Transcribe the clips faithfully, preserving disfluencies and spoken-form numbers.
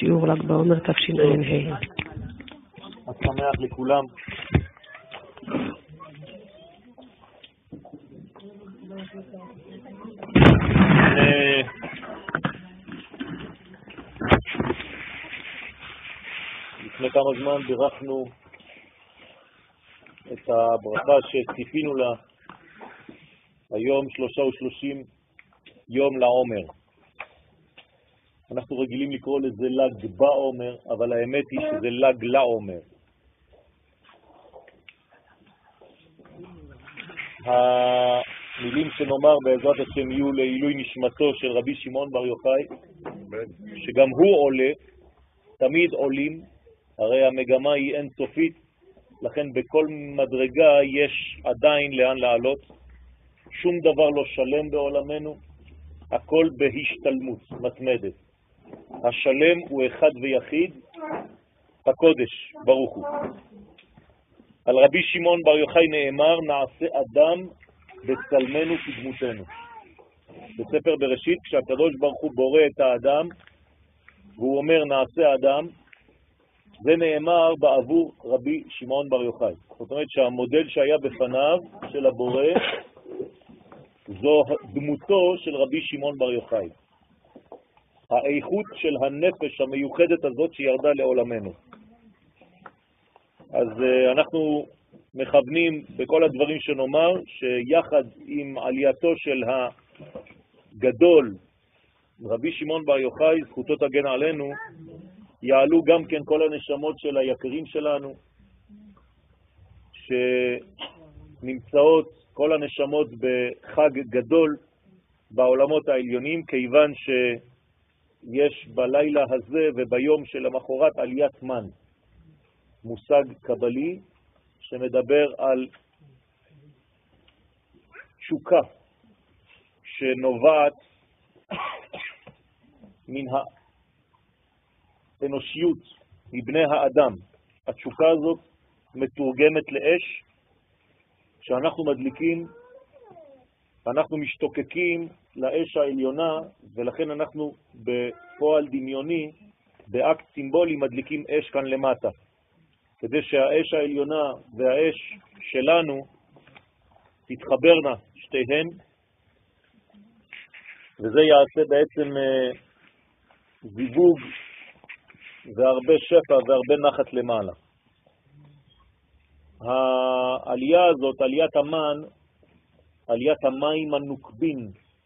שיעור ל"ג בעומר תשע"ה. אז שמח לכולם. לפני כמה זמן בירכנו את הברכה שציפינו לה, היום שלושה ושלושים יום לעומר. אנחנו רגילים לקרוא לזה ל"ג בעומר, אבל האמת היא שזה ל"ג לעומר. המילים שנאמר בעזרת השם יהיו לעילוי נשמתו של רבי שמעון בר יוחאי, שגם הוא עולה, תמיד עולים, הרי המגמה היא אינסופית, לכן בכל מדרגה יש עדיין לאן לעלות. שום דבר לא שלם בעולמנו, הכל בהשתלמות מתמדת. השלם הוא אחד ויחיד, הקודש ברוך הוא. על רבי שמעון בר יוחאי נאמר, נעשה אדם בצלמנו כדמותנו. בספר בראשית, כשהקדוש ברוך הוא בורא את האדם, והוא אומר נעשה אדם, זה נאמר בעבור רבי שמעון בר יוחאי. זאת אומרת שהמודל שהיה בפניו של הבורא, זו דמותו של רבי שמעון בר יוחאי. האיכות של הנפש המיוחדת הזאת שירדה לעולמנו. אז uh, אנחנו מכוונים בכל הדברים שנאמר, שיחד עם עלייתו של הגדול, רבי שמעון בר יוחאי, זכותו תגן עלינו, יעלו גם כן כל הנשמות של היקרים שלנו, שנמצאות כל הנשמות בחג גדול בעולמות העליונים, כיוון שיש בלילה הזה וביום של המחרת עליית מן, מושג קבלי שמדבר על תשוקה שנובעת מן האנושיות, מבני האדם. התשוקה הזאת מתורגמת לאש, שאנחנו מדליקים, אנחנו משתוקקים לאש העליונה, ולכן אנחנו בפועל דמיוני, באקט סימבולי, מדליקים אש כאן למטה. כדי שהאש העליונה והאש שלנו תתחברנה שתיהן, וזה יעשה בעצם זיווג והרבה שפע והרבה נחת למעלה. העלייה הזאת, עליית המן, עליית המים הנוקבין,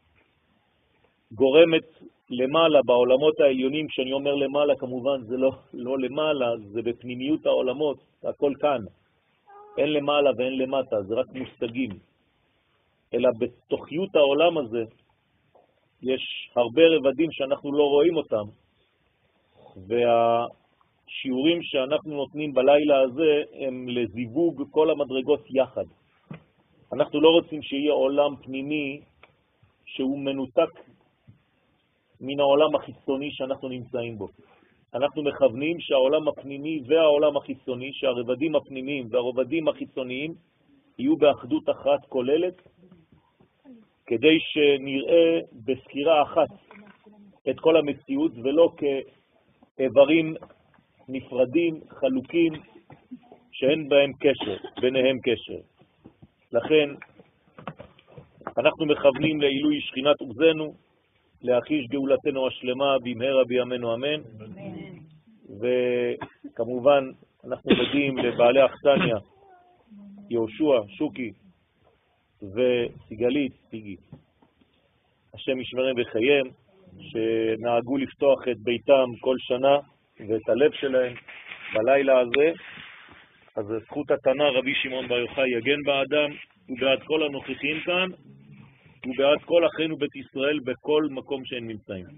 גורמת למעלה בעולמות העליונים. כשאני אומר למעלה, כמובן זה לא, לא למעלה, זה בפנימיות העולמות, הכל כאן. אין למעלה ואין למטה, זה רק מושגים. אלא בתוכיות העולם הזה יש הרבה רבדים שאנחנו לא רואים אותם, והשיעורים שאנחנו נותנים בלילה הזה הם לזיווג כל המדרגות יחד. אנחנו לא רוצים שיהיה עולם פנימי שהוא מנותק מן העולם החיצוני שאנחנו נמצאים בו. אנחנו מכוונים שהעולם הפנימי והעולם החיצוני, שהרבדים הפנימיים והרבדים החיצוניים יהיו באחדות אחת כוללת, כדי שנראה בסקירה אחת את כל המציאות, ולא כאיברים נפרדים, חלוקים, שאין בהם קשר, ביניהם קשר. לכן אנחנו מכוונים לעילוי שכינת עוזנו, להחיש גאולתנו השלמה במהרה בימינו אמן. וכמובן אנחנו מודים לבעלי אכסניה, יהושע, שוקי וסיגלית, סיגי. השם ישמרם בחייהם, שנהגו לפתוח את ביתם כל שנה ואת הלב שלהם בלילה הזה. אז זכות התנא רבי שמעון בר יוחאי יגן באדם ובעד כל הנוכחים כאן, ובעד כל אחינו בית ישראל בכל מקום שהם נמצאים.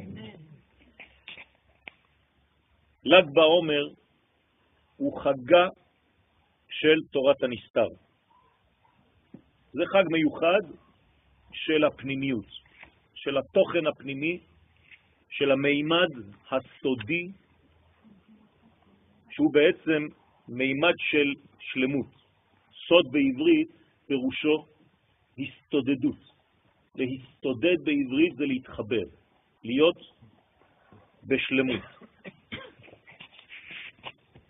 ל"ג בעומר הוא חגה של תורת הנסתר. זה חג מיוחד של הפנימיות, של התוכן הפנימי, של המימד הסודי, שהוא בעצם מימד של שלמות. סוד בעברית פירושו הסתודדות. להסתודד בעברית זה להתחבר, להיות בשלמות.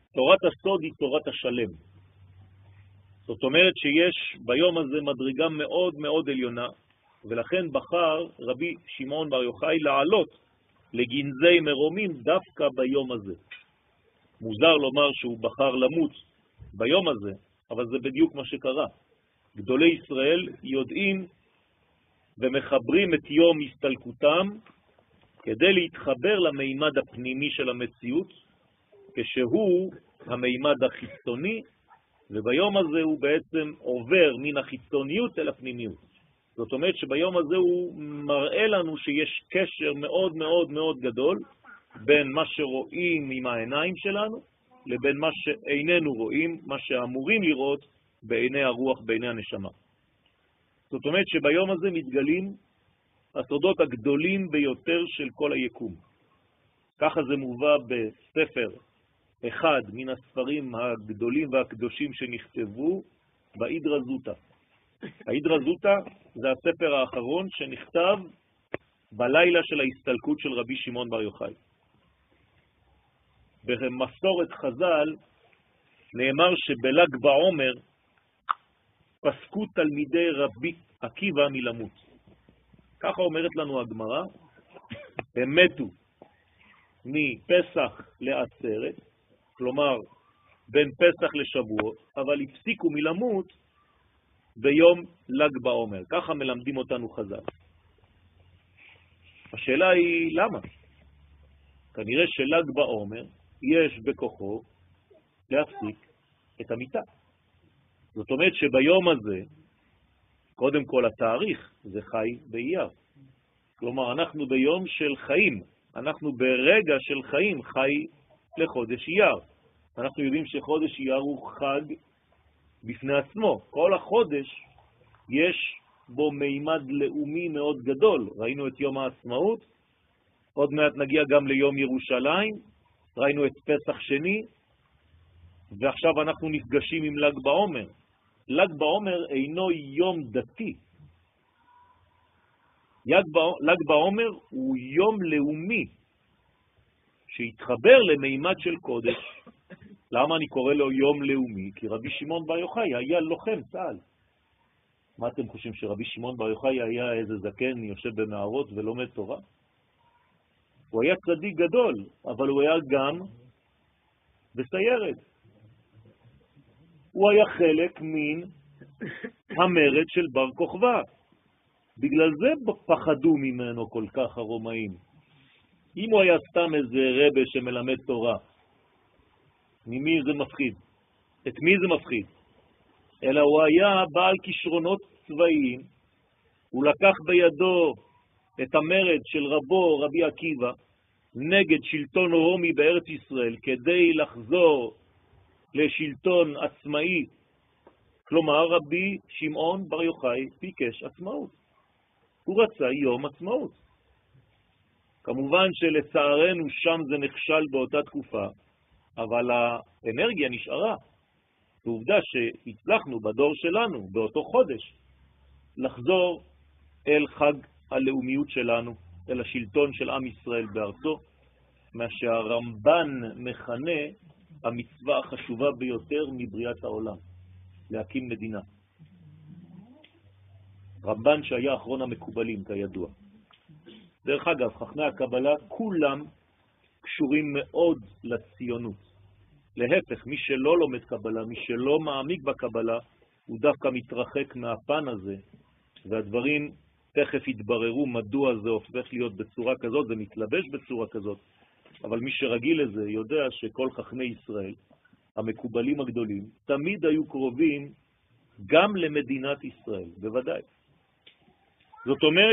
תורת הסוד היא תורת השלם. זאת אומרת שיש ביום הזה מדרגה מאוד מאוד עליונה, ולכן בחר רבי שמעון בר יוחאי לעלות לגנזי מרומים דווקא ביום הזה. מוזר לומר שהוא בחר למות ביום הזה, אבל זה בדיוק מה שקרה. גדולי ישראל יודעים ומחברים את יום הסתלקותם כדי להתחבר למימד הפנימי של המציאות, כשהוא המימד החיצוני, וביום הזה הוא בעצם עובר מן החיצוניות אל הפנימיות. זאת אומרת שביום הזה הוא מראה לנו שיש קשר מאוד מאוד מאוד גדול בין מה שרואים עם העיניים שלנו לבין מה שאיננו רואים, מה שאמורים לראות בעיני הרוח, בעיני הנשמה. זאת אומרת שביום הזה מתגלים הסודות הגדולים ביותר של כל היקום. ככה זה מובא בספר אחד מן הספרים הגדולים והקדושים שנכתבו, בהידרא זוטא. ההידרא זוטא זה הספר האחרון שנכתב בלילה של ההסתלקות של רבי שמעון בר יוחאי. במסורת חז"ל נאמר שבל"ג בעומר פסקו תלמידי רבי עקיבא מלמות. ככה אומרת לנו הגמרא, הם מתו מפסח לעצרת, כלומר בין פסח לשבועות, אבל הפסיקו מלמות ביום ל"ג בעומר. ככה מלמדים אותנו חז"ל. השאלה היא למה? כנראה של"ג בעומר יש בכוחו להפסיק את המיטה. זאת אומרת שביום הזה, קודם כל התאריך זה חי באייר. כלומר, אנחנו ביום של חיים, אנחנו ברגע של חיים חי לחודש אייר. אנחנו יודעים שחודש אייר הוא חג בפני עצמו. כל החודש יש בו מימד לאומי מאוד גדול. ראינו את יום העצמאות, עוד מעט נגיע גם ליום ירושלים, ראינו את פסח שני, ועכשיו אנחנו נפגשים עם ל"ג בעומר. ל"ג בעומר אינו יום דתי. ל"ג בעומר הוא יום לאומי שהתחבר למימד של קודש. למה אני קורא לו יום לאומי? כי רבי שמעון בר יוחאי היה לוחם צה"ל. מה אתם חושבים, שרבי שמעון בר יוחאי היה איזה זקן יושב במערות ולומד תורה? הוא היה צדיק גדול, אבל הוא היה גם בסיירת. הוא היה חלק מן המרד של בר כוכבא. בגלל זה פחדו ממנו כל כך הרומאים. אם הוא היה סתם איזה רבה שמלמד תורה, ממי זה מפחיד? את מי זה מפחיד? אלא הוא היה בעל כישרונות צבאיים, הוא לקח בידו את המרד של רבו רבי עקיבא נגד שלטון רומי בארץ ישראל כדי לחזור לשלטון עצמאי. כלומר, רבי שמעון בר יוחאי ביקש עצמאות. הוא רצה יום עצמאות. כמובן שלצערנו שם זה נכשל באותה תקופה, אבל האנרגיה נשארה. ועובדה שהצלחנו בדור שלנו, באותו חודש, לחזור אל חג הלאומיות שלנו, אל השלטון של עם ישראל בארצו, מה שהרמב"ן מכנה המצווה החשובה ביותר מבריאת העולם, להקים מדינה. רמב"ן שהיה אחרון המקובלים כידוע. דרך אגב, חכמי הקבלה כולם קשורים מאוד לציונות. להפך, מי שלא לומד קבלה, מי שלא מעמיק בקבלה, הוא דווקא מתרחק מהפן הזה, והדברים תכף יתבררו מדוע זה הופך להיות בצורה כזאת, זה מתלבש בצורה כזאת, אבל מי שרגיל לזה יודע שכל חכמי ישראל, המקובלים הגדולים, תמיד היו קרובים גם למדינת ישראל, בוודאי. זאת אומרת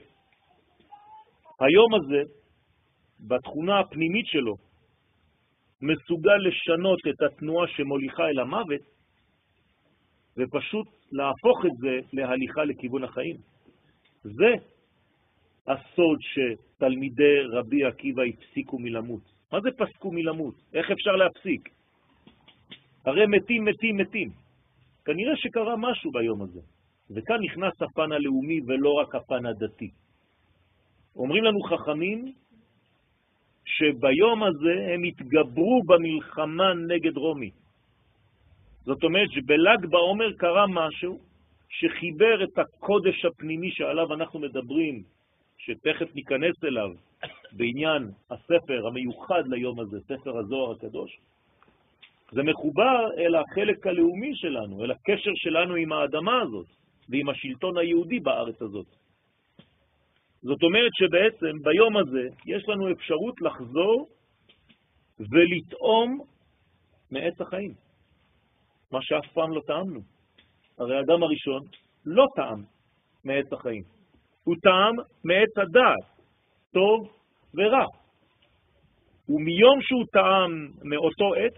שהיום הזה, בתכונה הפנימית שלו, מסוגל לשנות את התנועה שמוליכה אל המוות, ופשוט להפוך את זה להליכה לכיוון החיים. זה הסוד שתלמידי רבי עקיבא הפסיקו מלמות. מה זה פסקו מלמות? איך אפשר להפסיק? הרי מתים, מתים, מתים. כנראה שקרה משהו ביום הזה. וכאן נכנס הפן הלאומי ולא רק הפן הדתי. אומרים לנו חכמים שביום הזה הם התגברו במלחמה נגד רומי. זאת אומרת שבל"ג בעומר קרה משהו שחיבר את הקודש הפנימי שעליו אנחנו מדברים, שתכף ניכנס אליו בעניין הספר המיוחד ליום הזה, ספר הזוהר הקדוש. זה מחובר אל החלק הלאומי שלנו, אל הקשר שלנו עם האדמה הזאת ועם השלטון היהודי בארץ הזאת. זאת אומרת שבעצם ביום הזה יש לנו אפשרות לחזור ולטעום מעץ החיים, מה שאף פעם לא טעמנו. הרי האדם הראשון לא טעם מעץ החיים, הוא טעם מעץ הדעת, טוב ורע. ומיום שהוא טעם מאותו עץ,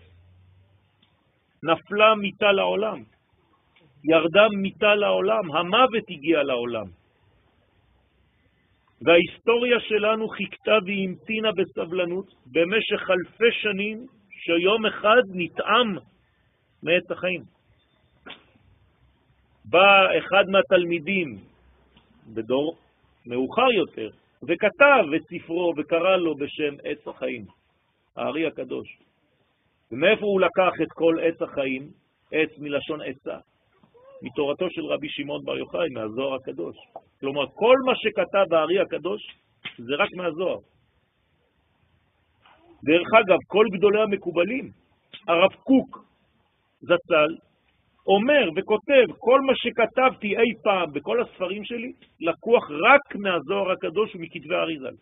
נפלה מיטה לעולם, ירדה מיטה לעולם, המוות הגיע לעולם. וההיסטוריה שלנו חיכתה והמתינה בסבלנות במשך אלפי שנים שיום אחד נטעם מעץ החיים. בא אחד מהתלמידים בדור מאוחר יותר וכתב את ספרו וקרא לו בשם עץ החיים, הארי הקדוש. ומאיפה הוא לקח את כל עץ החיים? עץ מלשון עצה, מתורתו של רבי שמעון בר יוחאי, מהזוהר הקדוש. כלומר, כל מה שכתב הארי הקדוש זה רק מהזוהר. דרך אגב, כל גדולי המקובלים, הרב קוק זצ"ל, אומר וכותב, כל מה שכתבתי אי פעם בכל הספרים שלי, לקוח רק מהזוהר הקדוש ומכתבי האריז"ל.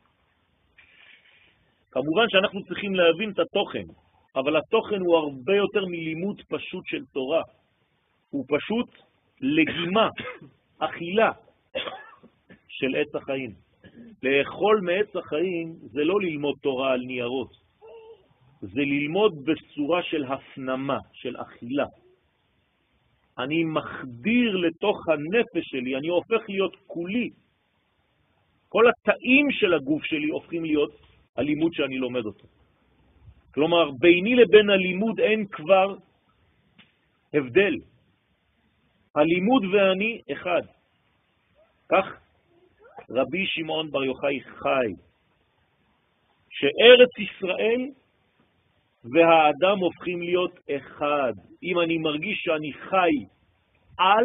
כמובן שאנחנו צריכים להבין את התוכן, אבל התוכן הוא הרבה יותר מלימוד פשוט של תורה. הוא פשוט לגימה, אכילה של עץ החיים. לאכול מעץ החיים זה לא ללמוד תורה על ניירות, זה ללמוד בצורה של הפנמה, של אכילה. אני מחדיר לתוך הנפש שלי, אני הופך להיות כולי. כל התאים של הגוף שלי הופכים להיות הלימוד שאני לומד אותו. כלומר, ביני לבין הלימוד אין כבר הבדל. הלימוד ואני אחד. כך רבי שמעון בר יוחאי חי, שארץ ישראל והאדם הופכים להיות אחד. אם אני מרגיש שאני חי על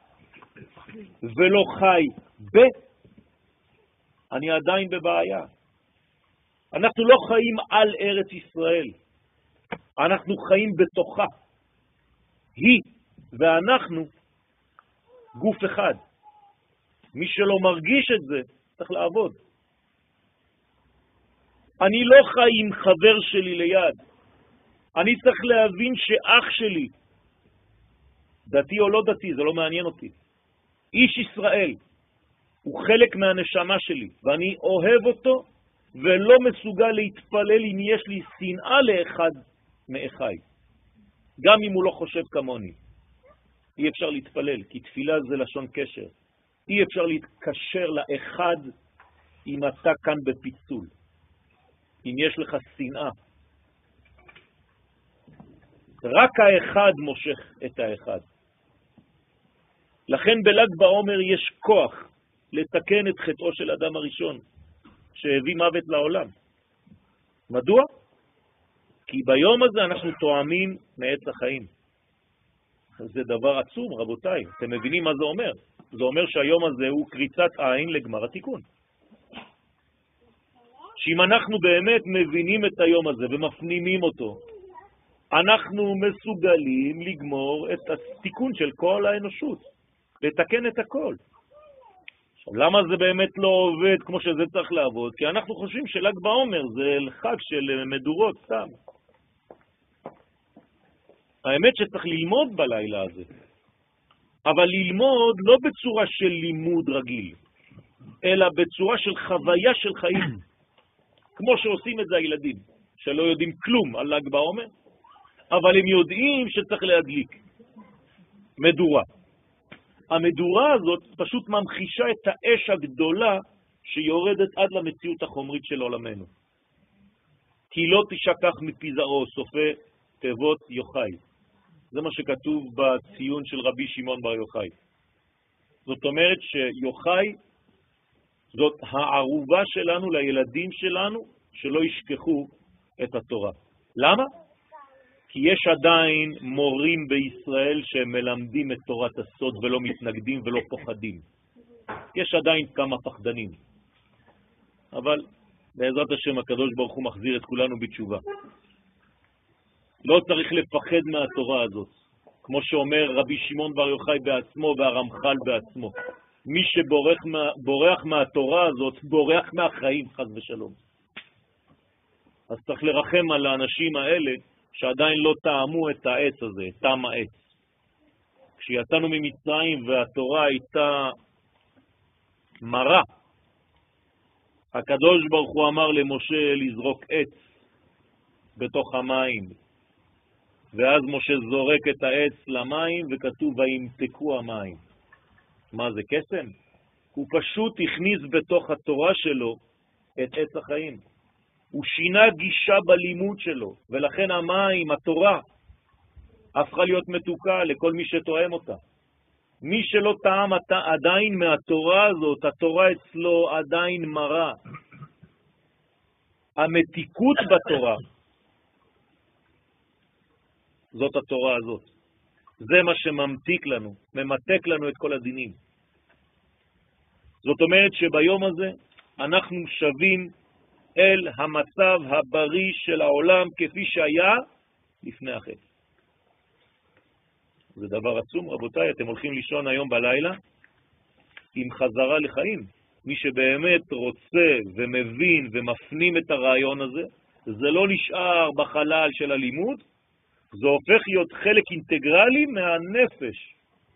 ולא חי ב, אני עדיין בבעיה. אנחנו לא חיים על ארץ ישראל, אנחנו חיים בתוכה. היא ואנחנו גוף אחד. מי שלא מרגיש את זה, צריך לעבוד. אני לא חי עם חבר שלי ליד. אני צריך להבין שאח שלי, דתי או לא דתי, זה לא מעניין אותי, איש ישראל, הוא חלק מהנשמה שלי, ואני אוהב אותו, ולא מסוגל להתפלל אם יש לי שנאה לאחד מאחיי. גם אם הוא לא חושב כמוני. אי אפשר להתפלל, כי תפילה זה לשון קשר. אי אפשר להתקשר לאחד אם אתה כאן בפיצול. אם יש לך שנאה. רק האחד מושך את האחד. לכן בל"ג בעומר יש כוח לתקן את חטאו של אדם הראשון, שהביא מוות לעולם. מדוע? כי ביום הזה אנחנו תואמים מעץ החיים. זה דבר עצום, רבותיי. אתם מבינים מה זה אומר? זה אומר שהיום הזה הוא קריצת עין לגמר התיקון. שאם אנחנו באמת מבינים את היום הזה ומפנימים אותו, אנחנו מסוגלים לגמור את התיקון של כל האנושות, לתקן את הכל. עכשיו, למה זה באמת לא עובד כמו שזה צריך לעבוד? כי אנחנו חושבים של"ג בעומר זה חג של מדורות סתם. האמת שצריך ללמוד בלילה הזה, אבל ללמוד לא בצורה של לימוד רגיל, אלא בצורה של חוויה של חיים, כמו שעושים את זה הילדים, שלא יודעים כלום על ל"ג בעומר, אבל הם יודעים שצריך להדליק מדורה. המדורה הזאת פשוט ממחישה את האש הגדולה שיורדת עד למציאות החומרית של עולמנו. כי לא תשכח מפי זרעו, סופה תיבות יוחאי. זה מה שכתוב בציון של רבי שמעון בר יוחאי. זאת אומרת שיוחאי זאת הערובה שלנו לילדים שלנו שלא ישכחו את התורה. למה? כי יש עדיין מורים בישראל שמלמדים את תורת הסוד ולא מתנגדים ולא פוחדים. יש עדיין כמה פחדנים. אבל בעזרת השם הקדוש ברוך הוא מחזיר את כולנו בתשובה. לא צריך לפחד מהתורה הזאת. כמו שאומר רבי שמעון בר יוחאי בעצמו והרמח"ל בעצמו. מי שבורח מה, בורח מהתורה הזאת, בורח מהחיים, חס ושלום. אז צריך לרחם על האנשים האלה שעדיין לא טעמו את העץ הזה, טעם העץ. כשיצאנו ממצרים והתורה הייתה מרה, הקדוש ברוך הוא אמר למשה לזרוק עץ בתוך המים, ואז משה זורק את העץ למים וכתוב וימתקו המים. מה זה קסם? הוא פשוט הכניס בתוך התורה שלו את עץ החיים. הוא שינה גישה בלימוד שלו, ולכן המים, התורה, הפכה להיות מתוקה לכל מי שתואם אותה. מי שלא טעם עדיין מהתורה הזאת, התורה אצלו עדיין מרה. המתיקות בתורה, זאת התורה הזאת. זה מה שממתיק לנו, ממתק לנו את כל הדינים. זאת אומרת שביום הזה אנחנו שווים אל המצב הבריא של העולם כפי שהיה לפני החטא. זה דבר עצום, רבותיי, אתם הולכים לישון היום בלילה עם חזרה לחיים. מי שבאמת רוצה ומבין ומפנים את הרעיון הזה, זה לא נשאר בחלל של הלימוד, זה הופך להיות חלק אינטגרלי מהנפש.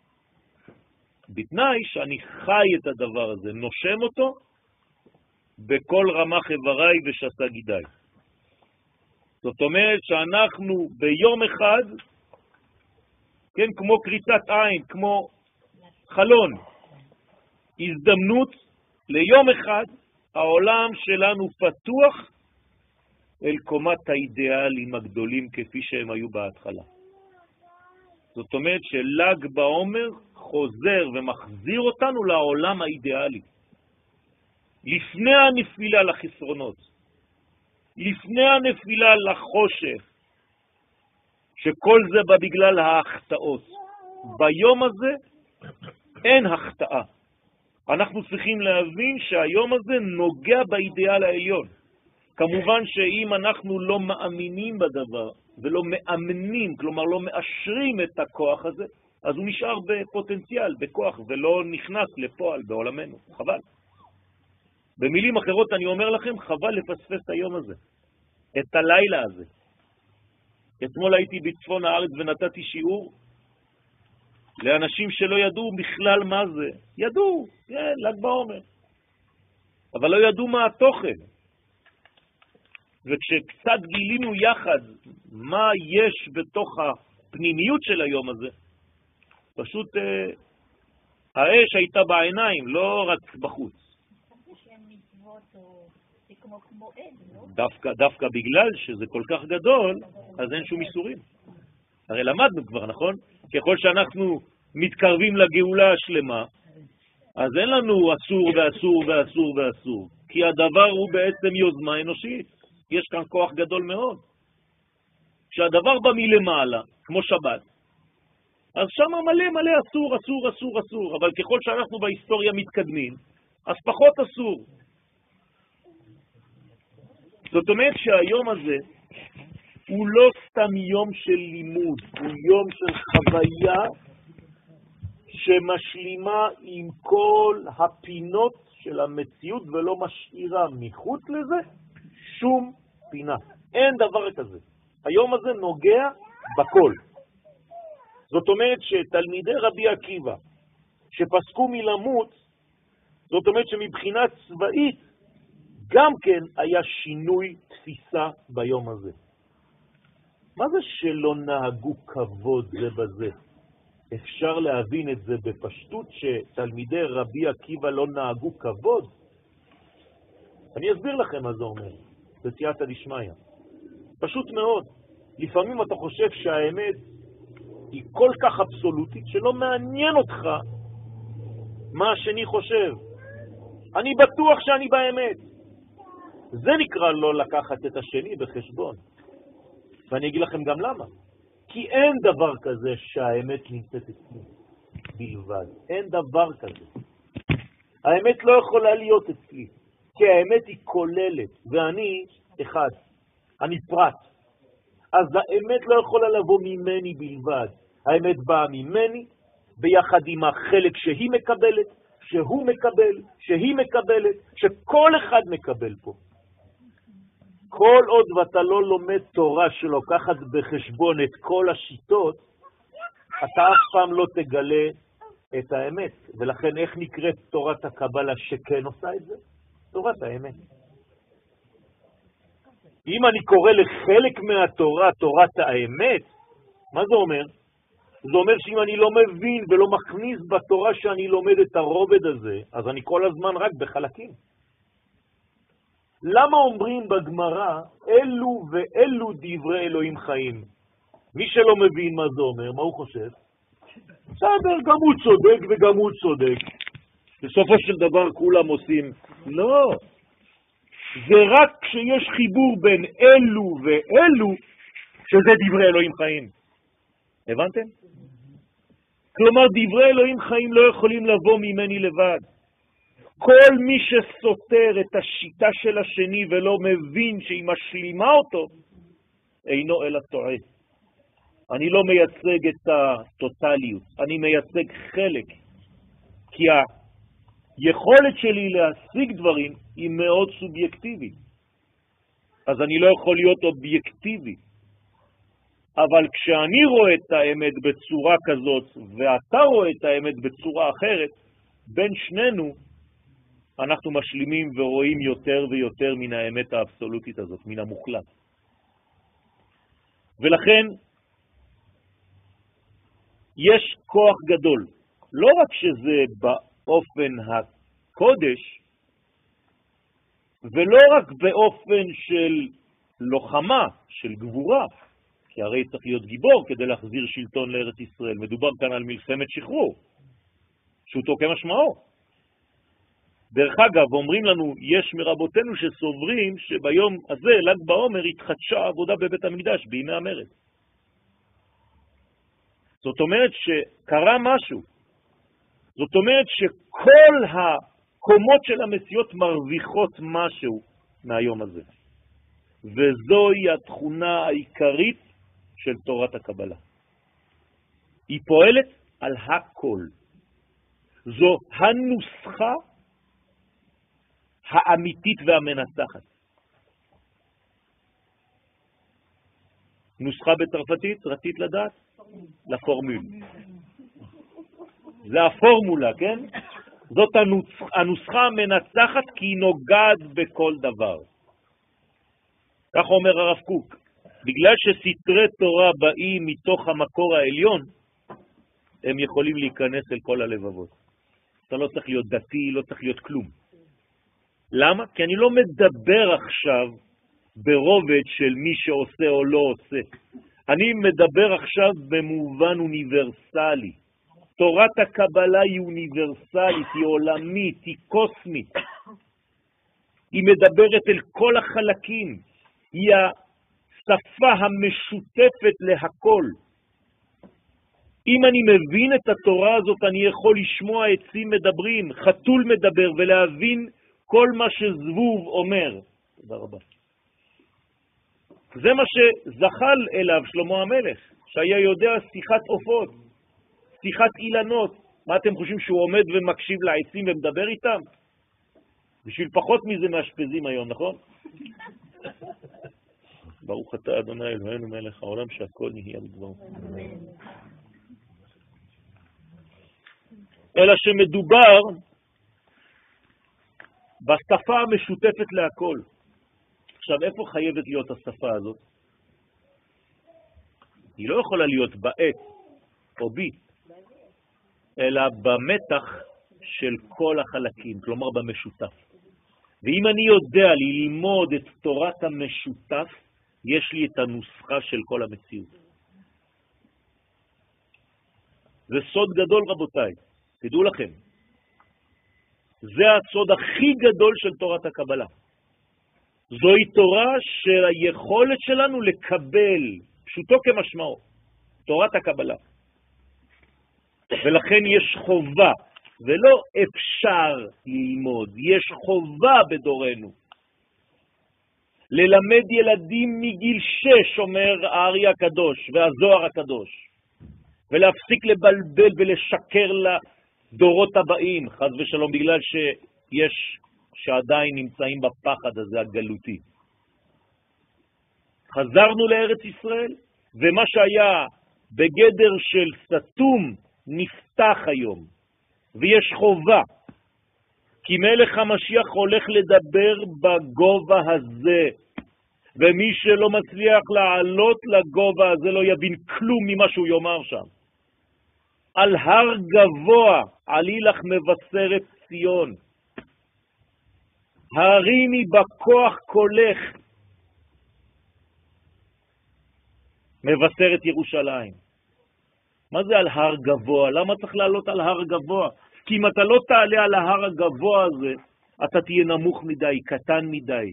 בתנאי שאני חי את הדבר הזה, נושם אותו בכל רמ"ח איבריי ושס"ה גידיי. זאת אומרת שאנחנו ביום אחד, כן, כמו קריצת עין, כמו חלון, הזדמנות ליום אחד, העולם שלנו פתוח אל קומת האידיאלים הגדולים כפי שהם היו בהתחלה. זאת אומרת של"ג בעומר חוזר ומחזיר אותנו לעולם האידיאלי. לפני הנפילה לחסרונות, לפני הנפילה לחושך, שכל זה בא בגלל ההחטאות. ביום הזה אין החטאה. אנחנו צריכים להבין שהיום הזה נוגע באידיאל העליון. כמובן שאם אנחנו לא מאמינים בדבר ולא מאמנים, כלומר לא מאשרים את הכוח הזה, אז הוא נשאר בפוטנציאל, בכוח, ולא נכנס לפועל בעולמנו. חבל. במילים אחרות אני אומר לכם, חבל לפספס את היום הזה, את הלילה הזה. אתמול הייתי בצפון הארץ ונתתי שיעור לאנשים שלא ידעו בכלל מה זה. ידעו, כן, ל"ג בעומר. אבל לא ידעו מה התוכן. וכשקצת גילינו יחד מה יש בתוך הפנימיות של היום הזה, פשוט אה, האש הייתה בעיניים, לא רק בחוץ. דווקא, דווקא בגלל שזה כל כך גדול, אז אין שום איסורים. הרי למדנו כבר, נכון? ככל שאנחנו מתקרבים לגאולה השלמה, אז אין לנו אסור ואסור ואסור ואסור, כי הדבר הוא בעצם יוזמה אנושית. יש כאן כוח גדול מאוד. כשהדבר בא מלמעלה, כמו שבת, אז שם מלא מלא אסור, אסור, אסור, אסור, אבל ככל שאנחנו בהיסטוריה מתקדמים, אז פחות אסור. זאת אומרת שהיום הזה הוא לא סתם יום של לימוד, הוא יום של חוויה שמשלימה עם כל הפינות של המציאות ולא משאירה מחוץ לזה שום פינה. אין דבר כזה. היום הזה נוגע בכל. זאת אומרת שתלמידי רבי עקיבא שפסקו מלמות, זאת אומרת שמבחינה צבאית גם כן היה שינוי תפיסה ביום הזה. מה זה שלא נהגו כבוד זה בזה? אפשר להבין את זה בפשטות שתלמידי רבי עקיבא לא נהגו כבוד? אני אסביר לכם מה זה אומר, בסייעתא דשמיא. פשוט מאוד. לפעמים אתה חושב שהאמת היא כל כך אבסולוטית שלא מעניין אותך מה השני חושב. אני בטוח שאני באמת. זה נקרא לא לקחת את השני בחשבון. ואני אגיד לכם גם למה. כי אין דבר כזה שהאמת נמצאת אצלי בלבד. אין דבר כזה. האמת לא יכולה להיות אצלי, כי האמת היא כוללת, ואני אחד, אני פרט. אז האמת לא יכולה לבוא ממני בלבד. האמת באה ממני, ביחד עם החלק שהיא מקבלת, שהוא מקבל, שהיא מקבלת, שכל אחד מקבל פה. כל עוד ואתה לא לומד תורה שלוקחת בחשבון את כל השיטות, אתה אף פעם לא תגלה את האמת. ולכן איך נקראת תורת הקבלה שכן עושה את זה? תורת האמת. אם אני קורא לחלק מהתורה תורת האמת, מה זה אומר? זה אומר שאם אני לא מבין ולא מכניס בתורה שאני לומד את הרובד הזה, אז אני כל הזמן רק בחלקים. למה אומרים בגמרא, אלו ואלו דברי אלוהים חיים? מי שלא מבין מה זה אומר, מה הוא חושב? בסדר, גם הוא צודק וגם הוא צודק. בסופו של דבר כולם עושים. לא. זה רק כשיש חיבור בין אלו ואלו, שזה דברי אלוהים חיים. הבנתם? כלומר, דברי אלוהים חיים לא יכולים לבוא ממני לבד. כל מי שסותר את השיטה של השני ולא מבין שהיא משלימה אותו, אינו אלא טועה. אני לא מייצג את הטוטליות, אני מייצג חלק. כי היכולת שלי להשיג דברים היא מאוד סובייקטיבית. אז אני לא יכול להיות אובייקטיבי. אבל כשאני רואה את האמת בצורה כזאת, ואתה רואה את האמת בצורה אחרת, בין שנינו אנחנו משלימים ורואים יותר ויותר מן האמת האבסולוטית הזאת, מן המוחלט. ולכן יש כוח גדול, לא רק שזה באופן הקודש, ולא רק באופן של לוחמה, של גבורה, כי הרי צריך להיות גיבור כדי להחזיר שלטון לארץ ישראל. מדובר כאן על מלחמת שחרור, פשוטו כמשמעו. דרך אגב, אומרים לנו, יש מרבותינו שסוברים שביום הזה, ל"ג בעומר, התחדשה עבודה בבית המקדש בימי המרד. זאת אומרת שקרה משהו. זאת אומרת שכל הקומות של המסיעות מרוויחות משהו מהיום הזה. וזוהי התכונה העיקרית של תורת הקבלה. היא פועלת על הכל. זו הנוסחה האמיתית והמנצחת. נוסחה בצרפתית, רצית לדעת? לפורמול. זה הפורמולה, כן? זאת הנוסחה המנצחת כי היא נוגעת בכל דבר. כך אומר הרב קוק. בגלל שסתרי תורה באים מתוך המקור העליון, הם יכולים להיכנס אל כל הלבבות. אתה לא צריך להיות דתי, לא צריך להיות כלום. למה? כי אני לא מדבר עכשיו ברובד של מי שעושה או לא עושה. אני מדבר עכשיו במובן אוניברסלי. תורת הקבלה היא אוניברסלית, היא עולמית, היא קוסמית. היא מדברת אל כל החלקים. היא השפה המשותפת להכל. אם אני מבין את התורה הזאת, אני יכול לשמוע עצים מדברים, חתול מדבר, ולהבין כל מה שזבוב אומר. תודה רבה. זה מה שזחל אליו שלמה המלך, שהיה יודע שיחת עופות, שיחת אילנות. מה אתם חושבים שהוא עומד ומקשיב לעצים ומדבר איתם? בשביל פחות מזה מאשפזים היום, נכון? ברוך אתה אדוני אלוהינו מלך העולם שהכל נהיה בדברו. אלא שמדובר בשפה המשותפת להכל. עכשיו, איפה חייבת להיות השפה הזאת? היא לא יכולה להיות בעת או בי, אלא במתח של כל החלקים, כלומר במשותף. ואם אני יודע ללמוד את תורת המשותף, יש לי את הנוסחה של כל המציאות. זה סוד גדול רבותיי, תדעו לכם. זה הסוד הכי גדול של תורת הקבלה. זוהי תורה של היכולת שלנו לקבל, פשוטו כמשמעו, תורת הקבלה. ולכן יש חובה, ולא אפשר ללמוד, יש חובה בדורנו. ללמד ילדים מגיל שש, אומר הארי הקדוש והזוהר הקדוש, ולהפסיק לבלבל ולשקר לדורות הבאים, חס ושלום, בגלל שיש שעדיין נמצאים בפחד הזה הגלותי. חזרנו לארץ ישראל, ומה שהיה בגדר של סתום נפתח היום, ויש חובה, כי מלך המשיח הולך לדבר בגובה הזה, ומי שלא מצליח לעלות לגובה הזה לא יבין כלום ממה שהוא יאמר שם. על הר גבוה עלי לך מבשרת ציון, הרימי בכוח קולך, מבשרת ירושלים. מה זה על הר גבוה? למה צריך לעלות על הר גבוה? כי אם אתה לא תעלה על ההר הגבוה הזה, אתה תהיה נמוך מדי, קטן מדי.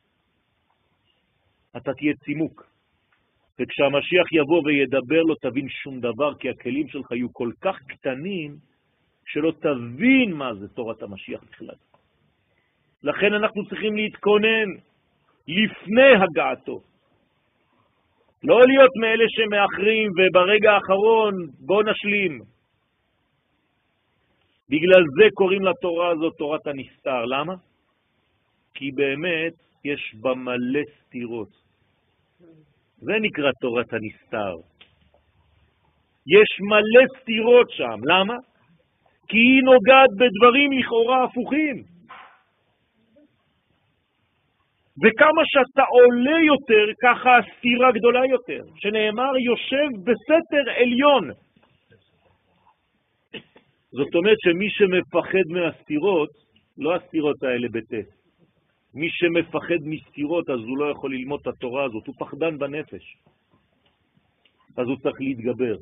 אתה תהיה צימוק. וכשהמשיח יבוא וידבר לא תבין שום דבר, כי הכלים שלך יהיו כל כך קטנים, שלא תבין מה זה תורת המשיח בכלל. לכן אנחנו צריכים להתכונן לפני הגעתו. לא להיות מאלה שמאחרים וברגע האחרון בוא נשלים. בגלל זה קוראים לתורה הזאת תורת הנסתר. למה? כי באמת יש בה מלא סתירות. זה נקרא תורת הנסתר. יש מלא סתירות שם. למה? כי היא נוגעת בדברים לכאורה הפוכים. וכמה שאתה עולה יותר, ככה הסתירה גדולה יותר. שנאמר יושב בסתר עליון. זאת אומרת שמי שמפחד מהסתירות, לא הסתירות האלה בטס. מי שמפחד מסתירות, אז הוא לא יכול ללמוד את התורה הזאת, הוא פחדן בנפש. אז הוא צריך להתגבר.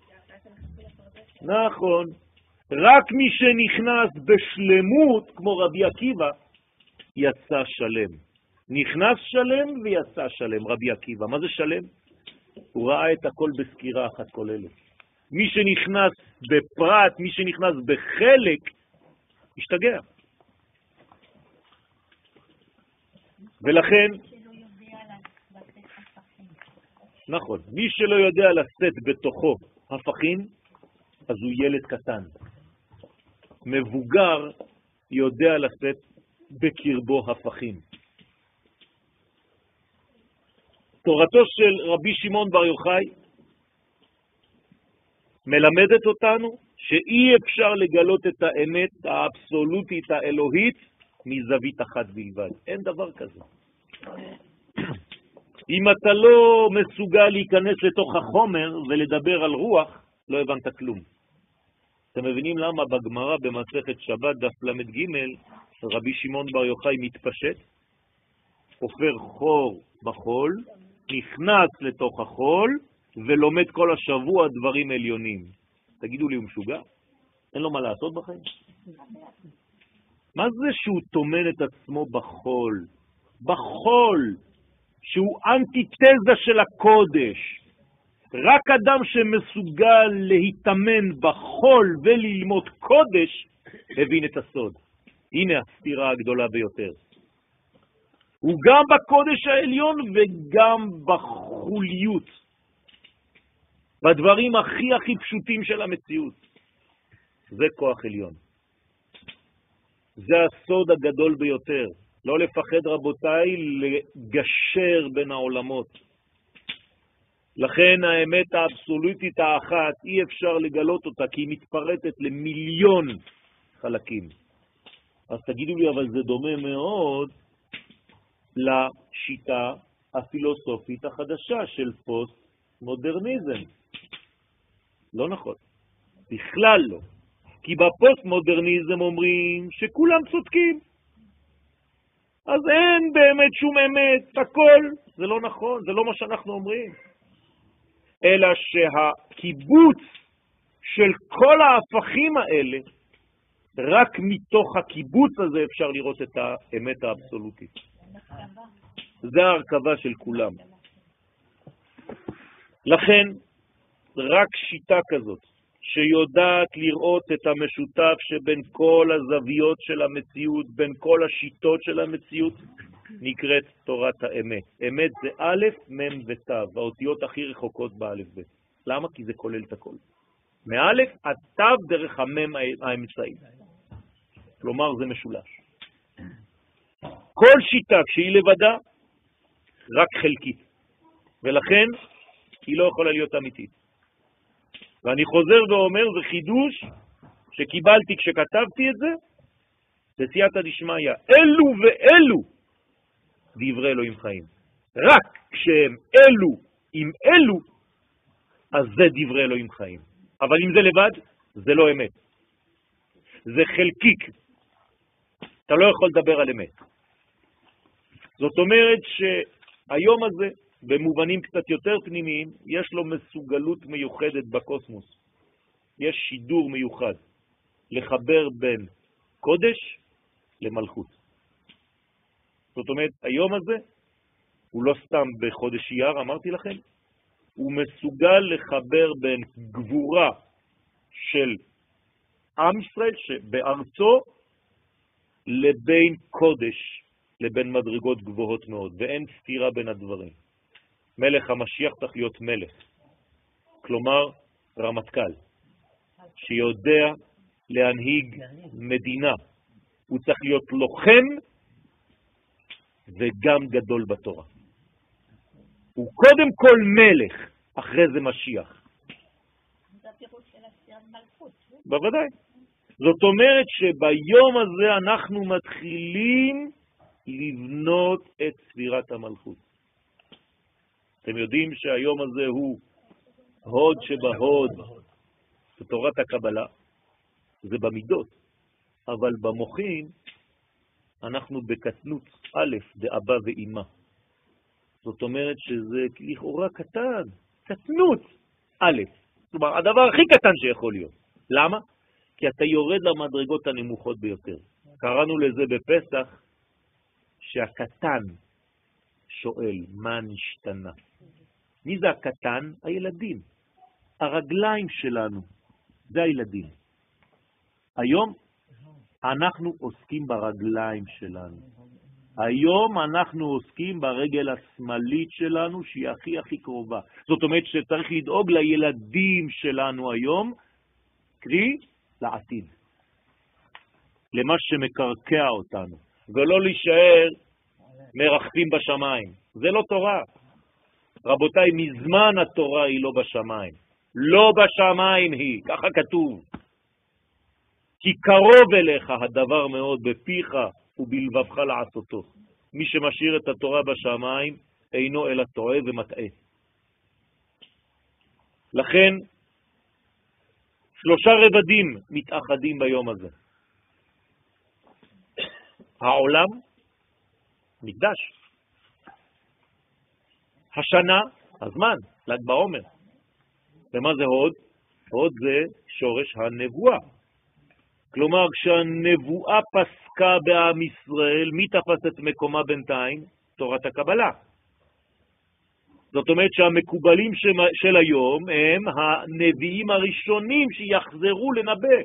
נכון. רק מי שנכנס בשלמות, כמו רבי עקיבא, יצא שלם. נכנס שלם ויצא שלם, רבי עקיבא. מה זה שלם? הוא ראה את הכל בסקירה אחת כוללת. מי שנכנס בפרט, מי שנכנס בחלק, ישתגע. ולכן, נכון, מי שלא יודע לשאת בתוכו הפכים, אז הוא ילד קטן. מבוגר יודע לשאת בקרבו הפכים. תורתו של רבי שמעון בר יוחאי מלמדת אותנו שאי אפשר לגלות את האמת האבסולוטית האלוהית מזווית אחת בלבד. אין דבר כזה. אם אתה לא מסוגל להיכנס לתוך החומר ולדבר על רוח, לא הבנת כלום. אתם מבינים למה בגמרא במסכת שבת דף למד ג' רבי שמעון בר יוחאי מתפשט, עופר חור בחול, נכנס לתוך החול ולומד כל השבוע דברים עליונים. תגידו לי, הוא משוגע? אין לו מה לעשות בחיים? מה זה שהוא תומן את עצמו בחול? בחול, שהוא אנטיתזה של הקודש. רק אדם שמסוגל להתאמן בחול וללמוד קודש, הבין את הסוד. הנה הסתירה הגדולה ביותר. הוא גם בקודש העליון וגם בחוליות. בדברים הכי הכי פשוטים של המציאות. זה כוח עליון. זה הסוד הגדול ביותר. לא לפחד רבותיי לגשר בין העולמות. לכן האמת האבסולוטית האחת אי אפשר לגלות אותה כי היא מתפרטת למיליון חלקים. אז תגידו לי, אבל זה דומה מאוד לשיטה הפילוסופית החדשה של פוסט מודרניזם. לא נכון. בכלל לא. כי בפוסט מודרניזם אומרים שכולם צודקים. אז אין באמת שום אמת, הכל. זה לא נכון, זה לא מה שאנחנו אומרים. אלא שהקיבוץ של כל ההפכים האלה, רק מתוך הקיבוץ הזה אפשר לראות את האמת האבסולוטית. זה ההרכבה של כולם. לכן, רק שיטה כזאת, שיודעת לראות את המשותף שבין כל הזוויות של המציאות, בין כל השיטות של המציאות, נקראת תורת האמת. אמת זה א', מ' ות', האותיות הכי רחוקות באלף ב'. למה? כי זה כולל את הכל. מאלף עד ת' דרך המ' האמצעי. כלומר, זה משולש. כל שיטה כשהיא לבדה, רק חלקית. ולכן, היא לא יכולה להיות אמיתית. ואני חוזר ואומר, זה חידוש שקיבלתי כשכתבתי את זה, בסייעתא דשמיא, אלו ואלו דברי אלוהים חיים. רק כשהם אלו עם אלו, אז זה דברי אלוהים חיים. אבל אם זה לבד, זה לא אמת. זה חלקיק. אתה לא יכול לדבר על אמת. זאת אומרת שהיום הזה, במובנים קצת יותר פנימיים, יש לו מסוגלות מיוחדת בקוסמוס. יש שידור מיוחד לחבר בין קודש למלכות. זאת אומרת, היום הזה הוא לא סתם בחודש אייר, אמרתי לכם, הוא מסוגל לחבר בין גבורה של עם ישראל שבארצו לבין קודש, לבין מדרגות גבוהות מאוד, ואין סתירה בין הדברים. מלך המשיח צריך להיות מלך, כלומר רמטכ"ל, שיודע להנהיג מדינה. הוא צריך להיות לוחם וגם גדול בתורה. הוא קודם כל מלך, אחרי זה משיח. זה הפירוש של הספירת מלכות. בוודאי. זאת אומרת שביום הזה אנחנו מתחילים לבנות את ספירת המלכות. אתם יודעים שהיום הזה הוא הוד שבהוד, בתורת הקבלה, זה במידות, אבל במוחין אנחנו בקטנות א' דאבא ואימא. זאת אומרת שזה לכאורה קטן, קטנות א', כלומר הדבר הכי קטן שיכול להיות. למה? כי אתה יורד למדרגות הנמוכות ביותר. קראנו לזה בפסח שהקטן שואל מה נשתנה. מי זה הקטן? הילדים. הרגליים שלנו, זה הילדים. היום אנחנו עוסקים ברגליים שלנו. היום אנחנו עוסקים ברגל השמאלית שלנו, שהיא הכי הכי קרובה. זאת אומרת שצריך לדאוג לילדים שלנו היום, קרי לעתיד. למה שמקרקע אותנו. ולא להישאר מרחפים בשמיים. זה לא תורה. רבותיי, מזמן התורה היא לא בשמיים. לא בשמיים היא, ככה כתוב. כי קרוב אליך הדבר מאוד בפיך ובלבבך לעשותו. מי שמשאיר את התורה בשמיים אינו אלא טועה ומטעה. לכן שלושה רבדים מתאחדים ביום הזה. העולם, מקדש. השנה, הזמן, ל"ג בעומר. ומה זה הוד? הוד זה שורש הנבואה. כלומר, כשהנבואה פסקה בעם ישראל, מי תפס את מקומה בינתיים? תורת הקבלה. זאת אומרת שהמקובלים של היום הם הנביאים הראשונים שיחזרו לנבא.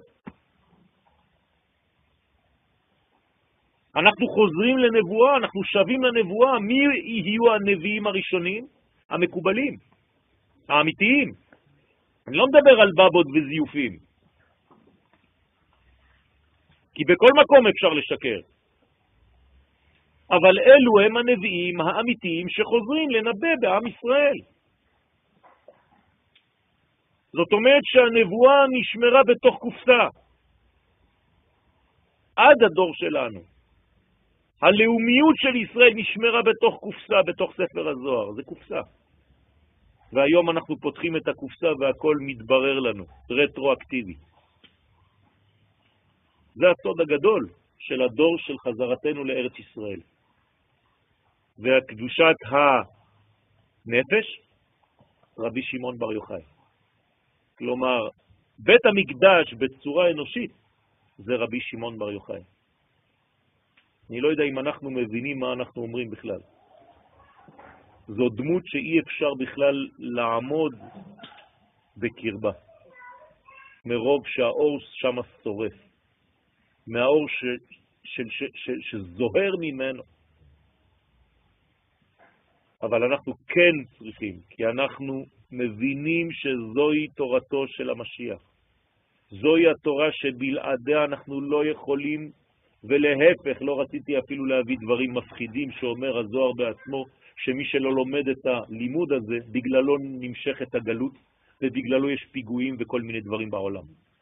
אנחנו חוזרים לנבואה, אנחנו שווים לנבואה. מי יהיו הנביאים הראשונים? המקובלים, האמיתיים. אני לא מדבר על בבות וזיופים. כי בכל מקום אפשר לשקר. אבל אלו הם הנביאים האמיתיים שחוזרים לנבא בעם ישראל. זאת אומרת שהנבואה נשמרה בתוך קופסה. עד הדור שלנו. הלאומיות של ישראל נשמרה בתוך קופסה, בתוך ספר הזוהר. זה קופסה. והיום אנחנו פותחים את הקופסה והכל מתברר לנו, רטרואקטיבי. זה הסוד הגדול של הדור של חזרתנו לארץ ישראל. והקדושת הנפש, רבי שמעון בר יוחאי. כלומר, בית המקדש בצורה אנושית, זה רבי שמעון בר יוחאי. אני לא יודע אם אנחנו מבינים מה אנחנו אומרים בכלל. זו דמות שאי אפשר בכלל לעמוד בקרבה, מרוב שהאור שם שורף, מהאור ש, ש, ש, ש, שזוהר ממנו. אבל אנחנו כן צריכים, כי אנחנו מבינים שזוהי תורתו של המשיח. זוהי התורה שבלעדיה אנחנו לא יכולים, ולהפך, לא רציתי אפילו להביא דברים מפחידים שאומר הזוהר בעצמו, שמי שלא לומד את הלימוד הזה, בגללו נמשך את הגלות, ובגללו יש פיגועים וכל מיני דברים בעולם.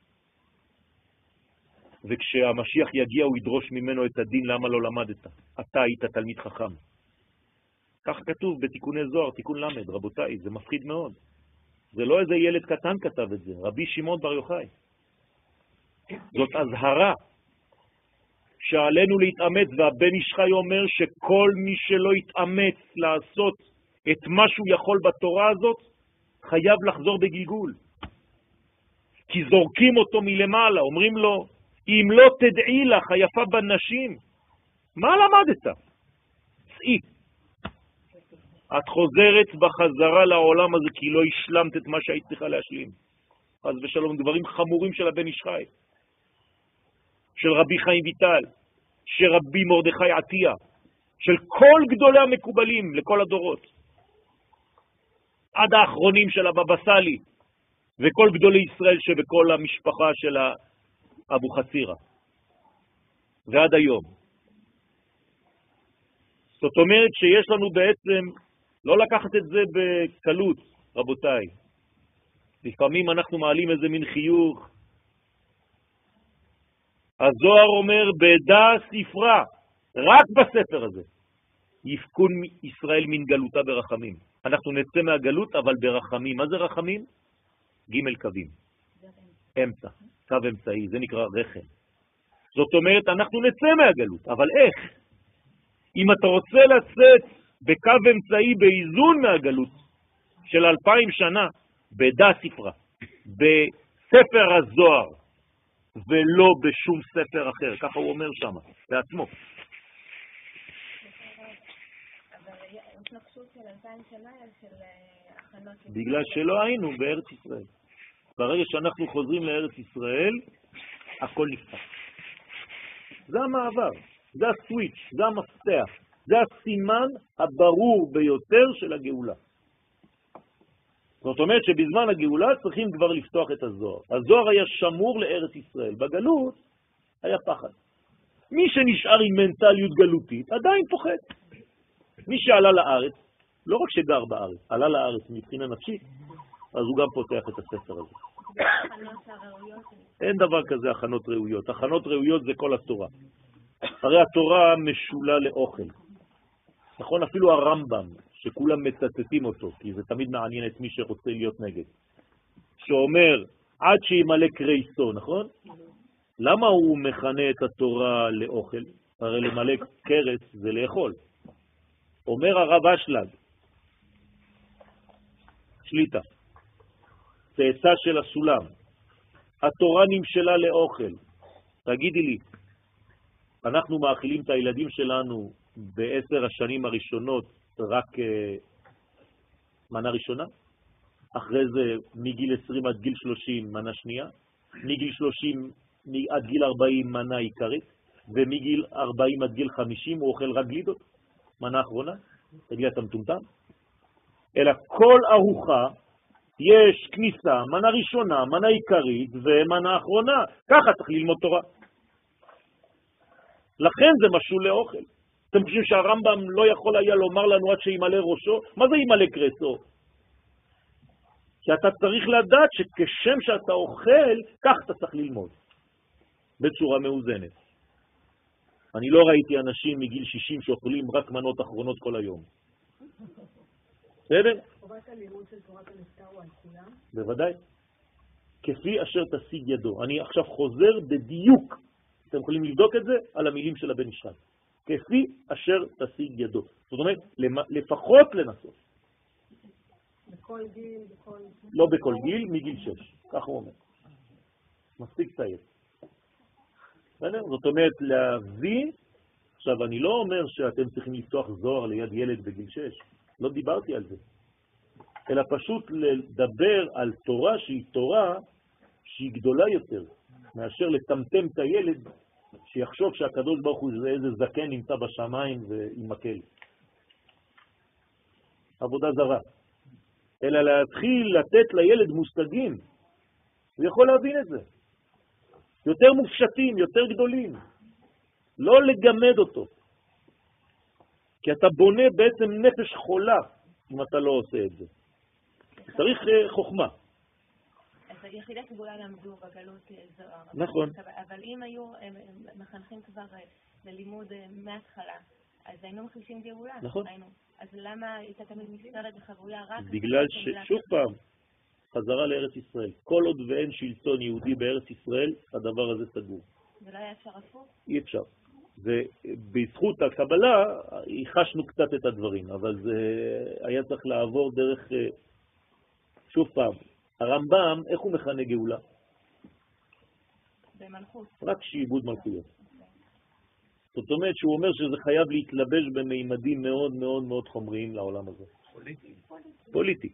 וכשהמשיח יגיע הוא ידרוש ממנו את הדין, למה לא למדת? אתה היית תלמיד חכם. כך כתוב בתיקוני זוהר, תיקון למד, רבותיי, זה מפחיד מאוד. זה לא איזה ילד קטן כתב את זה, רבי שמעון בר יוחאי. זאת הזהרה שעלינו להתאמץ, והבן איש חי אומר שכל מי שלא יתאמץ לעשות את מה שהוא יכול בתורה הזאת, חייב לחזור בגלגול. כי זורקים אותו מלמעלה, אומרים לו, אם לא תדעי לך, היפה בנשים, מה למדת? צאי. את חוזרת בחזרה לעולם הזה, כי לא השלמת את מה שהיית צריכה להשלים. אז ושלום, דברים חמורים של הבן איש חי. של רבי חיים ויטל, של רבי מרדכי עטיה, של כל גדולי המקובלים לכל הדורות. עד האחרונים של הבבא סאלי, וכל גדולי ישראל שבכל המשפחה של אבו חצירה. ועד היום. זאת אומרת שיש לנו בעצם, לא לקחת את זה בקלות, רבותיי. לפעמים אנחנו מעלים איזה מין חיוך. הזוהר אומר, בדע ספרה, רק בספר הזה, יפקון ישראל מן גלותה ברחמים. אנחנו נצא מהגלות, אבל ברחמים. מה זה רחמים? ג' קווים. אמצע, קו אמצעי, זה נקרא רחם. זאת אומרת, אנחנו נצא מהגלות, אבל איך? אם אתה רוצה לצאת בקו אמצעי באיזון מהגלות של אלפיים שנה, בדע ספרה, בספר הזוהר, ולא בשום ספר אחר, ככה הוא אומר שם, בעצמו. בגלל שלא היינו בארץ ישראל. ברגע שאנחנו חוזרים לארץ ישראל, הכל נפתח. זה המעבר, זה הסוויץ', זה המפתח, זה הסימן הברור ביותר של הגאולה. זאת אומרת שבזמן הגאולה צריכים כבר לפתוח את הזוהר. הזוהר היה שמור לארץ ישראל. בגלות היה פחד. מי שנשאר עם מנטליות גלותית עדיין פוחד. מי שעלה לארץ, לא רק שגר בארץ, עלה לארץ מבחינה נפשית, אז הוא גם פותח את הספר הזה. אין דבר כזה הכנות ראויות. הכנות ראויות זה כל התורה. הרי התורה משולה לאוכל. נכון, אפילו הרמב"ם, שכולם מצטטים אותו, כי זה תמיד מעניין את מי שרוצה להיות נגד, שאומר, עד שימלא קרייסו, נכון? למה הוא מכנה את התורה לאוכל? הרי למלא קרס זה לאכול. אומר הרב אשלג, שליטה, צאצא של הסולם, התורה נמשלה לאוכל. תגידי לי, אנחנו מאכילים את הילדים שלנו בעשר השנים הראשונות רק uh, מנה ראשונה, אחרי זה מגיל עשרים עד גיל שלושים מנה שנייה, מגיל שלושים עד גיל ארבעים מנה עיקרית, ומגיל ארבעים עד גיל חמישים הוא אוכל רק גלידות, מנה אחרונה, תגיד אתה מטומטם. אלא כל ארוחה יש כניסה, מנה ראשונה, מנה עיקרית ומנה אחרונה, ככה צריך ללמוד תורה. לכן זה משול לאוכל. אתם חושבים שהרמב"ם לא יכול היה לומר לנו עד שימלא ראשו? מה זה ימלא קרסו? כי אתה צריך לדעת שכשם שאתה אוכל, כך אתה צריך ללמוד. בצורה מאוזנת. אני לא ראיתי אנשים מגיל שישים שאוכלים רק מנות אחרונות כל היום. בסדר? חובת הלימוד של תורת הנפטר הוא על כולם? בוודאי. כפי אשר תשיג ידו. אני עכשיו חוזר בדיוק. אתם יכולים לבדוק את זה על המילים של הבן איש חי. כפי אשר תשיג ידו. זאת אומרת, לפחות לנסות. בכל גיל, בכל... לא בכל גיל, מגיל שש. כך הוא אומר. מספיק צעיר. זאת אומרת, להבין עכשיו, אני לא אומר שאתם צריכים לפתוח זוהר ליד ילד בגיל שש, לא דיברתי על זה, אלא פשוט לדבר על תורה שהיא תורה שהיא גדולה יותר, מאשר לטמטם את הילד שיחשוב שהקדוש ברוך הוא זה איזה זקן נמצא בשמיים ועם מקל. עבודה זרה. אלא להתחיל לתת לילד מושגים. הוא יכול להבין את זה. יותר מופשטים, יותר גדולים. לא לגמד אותו. כי אתה בונה בעצם נפש חולה אם אתה לא עושה את זה. צריך חוכמה. אז יחידי סגולה למדו בגלות זוהר. נכון. אבל אם היו מחנכים כבר ללימוד מההתחלה, אז היינו מחלישים גאולה. נכון. אז למה הייתה תמיד מסתרת וחבויה רק... בגלל ששוב פעם, חזרה לארץ ישראל. כל עוד ואין שלטון יהודי בארץ ישראל, הדבר הזה סגור. זה לא היה אפשר הפוך? אי אפשר. ובזכות הקבלה, ייחשנו קצת את הדברים, אבל זה היה צריך לעבור דרך, שוב פעם, הרמב"ם, איך הוא מכנה גאולה? במלכות. רק שעיבוד מלכויות. זאת אומרת שהוא אומר שזה חייב להתלבש במימדים מאוד מאוד מאוד חומריים לעולם הזה. פוליטי. פוליטי.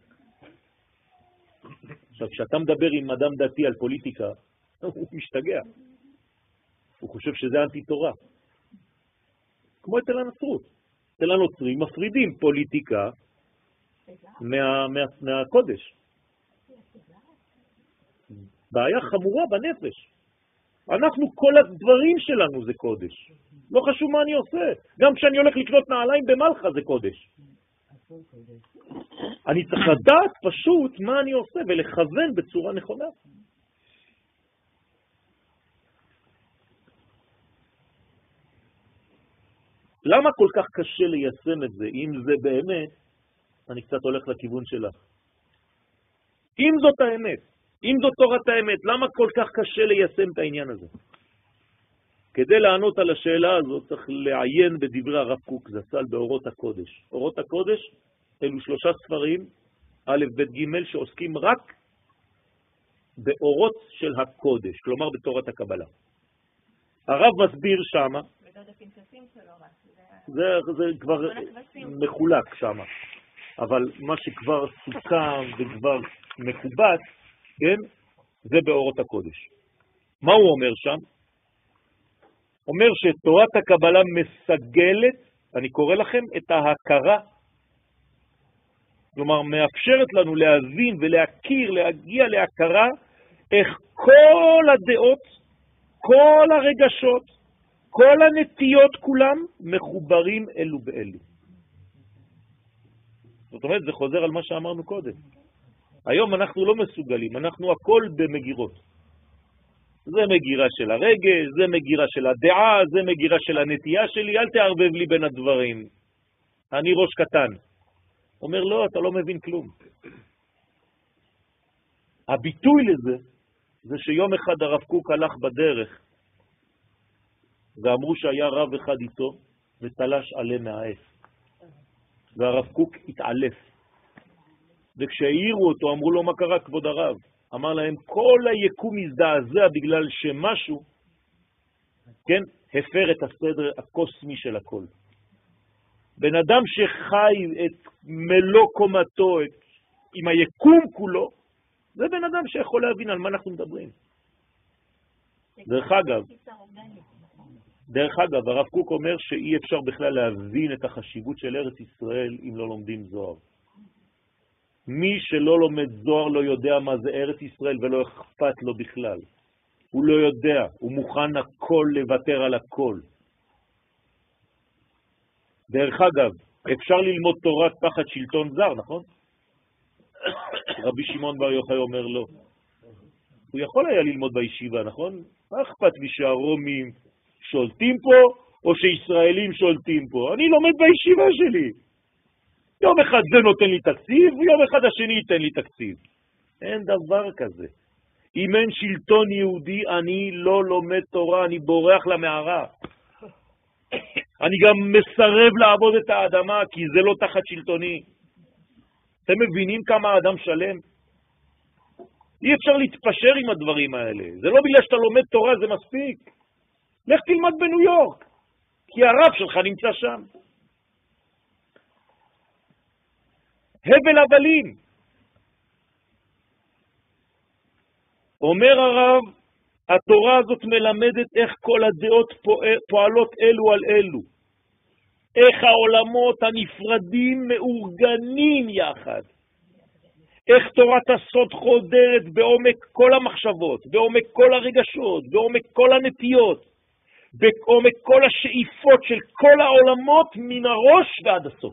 עכשיו, כשאתה מדבר עם אדם דתי על פוליטיקה, הוא משתגע. הוא חושב שזה אנטי תורה. כמו אצל הנצרות. אצל הנוצרים מפרידים פוליטיקה מה, מה, מהקודש. בעיה חמורה בנפש. אנחנו, כל הדברים שלנו זה קודש. לא חשוב מה אני עושה. גם כשאני הולך לקנות נעליים במלכה זה קודש. אני צריך לדעת פשוט מה אני עושה ולכוון בצורה נכונה. למה כל כך קשה ליישם את זה? אם זה באמת, אני קצת הולך לכיוון שלך. אם זאת האמת, אם זאת תורת האמת, למה כל כך קשה ליישם את העניין הזה? כדי לענות על השאלה הזאת צריך לעיין בדברי הרב קוק זצ"ל באורות הקודש. אורות הקודש אלו שלושה ספרים, א' ב' ג' שעוסקים רק באורות של הקודש, כלומר בתורת הקבלה. הרב מסביר שמה, זה, זה כבר מחולק שמה, אבל מה שכבר סוכם וכבר מקובץ, כן, זה באורות הקודש. מה הוא אומר שם? אומר שתורת הקבלה מסגלת, אני קורא לכם, את ההכרה, כלומר מאפשרת לנו להבין ולהכיר, להגיע להכרה, איך כל הדעות, כל הרגשות, כל הנטיות כולם מחוברים אלו באלו. זאת אומרת, זה חוזר על מה שאמרנו קודם. היום אנחנו לא מסוגלים, אנחנו הכל במגירות. זה מגירה של הרגש, זה מגירה של הדעה, זה מגירה של הנטייה שלי, אל תערבב לי בין הדברים. אני ראש קטן. אומר, לא, אתה לא מבין כלום. הביטוי לזה, זה שיום אחד הרב קוק הלך בדרך, ואמרו שהיה רב אחד איתו, ותלש עלה מהעץ. והרב קוק התעלף. וכשהעירו אותו, אמרו לו, מה קרה כבוד הרב? אמר להם, כל היקום הזדעזע בגלל שמשהו, כן, הפר את הסדר הקוסמי של הכל. בן אדם שחי את מלוא קומתו, את, עם היקום כולו, זה בן אדם שיכול להבין על מה אנחנו מדברים. דרך אגב, דרך אגב, הרב קוק אומר שאי אפשר בכלל להבין את החשיבות של ארץ ישראל אם לא לומדים זוהר. מי שלא לומד זוהר לא יודע מה זה ארץ ישראל ולא אכפת לו בכלל. הוא לא יודע, הוא מוכן הכל לוותר על הכל. דרך אגב, אפשר ללמוד תורה תחת שלטון זר, נכון? רבי שמעון בר יוחאי אומר לא. הוא יכול היה ללמוד בישיבה, נכון? מה אכפת לי שהרומים שולטים פה או שישראלים שולטים פה? אני לומד בישיבה שלי. יום אחד זה נותן לי תקציב, ויום אחד השני ייתן לי תקציב. אין דבר כזה. אם אין שלטון יהודי, אני לא לומד תורה, אני בורח למערה. אני גם מסרב לעבוד את האדמה, כי זה לא תחת שלטוני. אתם מבינים כמה האדם שלם? אי אפשר להתפשר עם הדברים האלה. זה לא בגלל שאתה לומד תורה, זה מספיק. לך תלמד בניו יורק. כי הרב שלך נמצא שם. הבל הבלים. אומר הרב, התורה הזאת מלמדת איך כל הדעות פועלות אלו על אלו. איך העולמות הנפרדים מאורגנים יחד. איך תורת הסוד חודרת בעומק כל המחשבות, בעומק כל הרגשות, בעומק כל הנטיות, בעומק כל השאיפות של כל העולמות מן הראש ועד הסוף.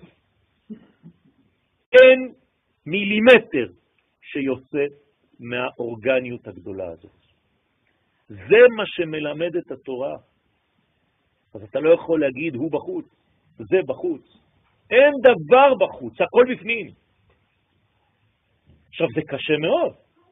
אין מילימטר שיוצא מהאורגניות הגדולה הזאת. זה מה שמלמד את התורה. אז אתה לא יכול להגיד הוא בחוץ, זה בחוץ. אין דבר בחוץ, הכל בפנים. עכשיו זה קשה מאוד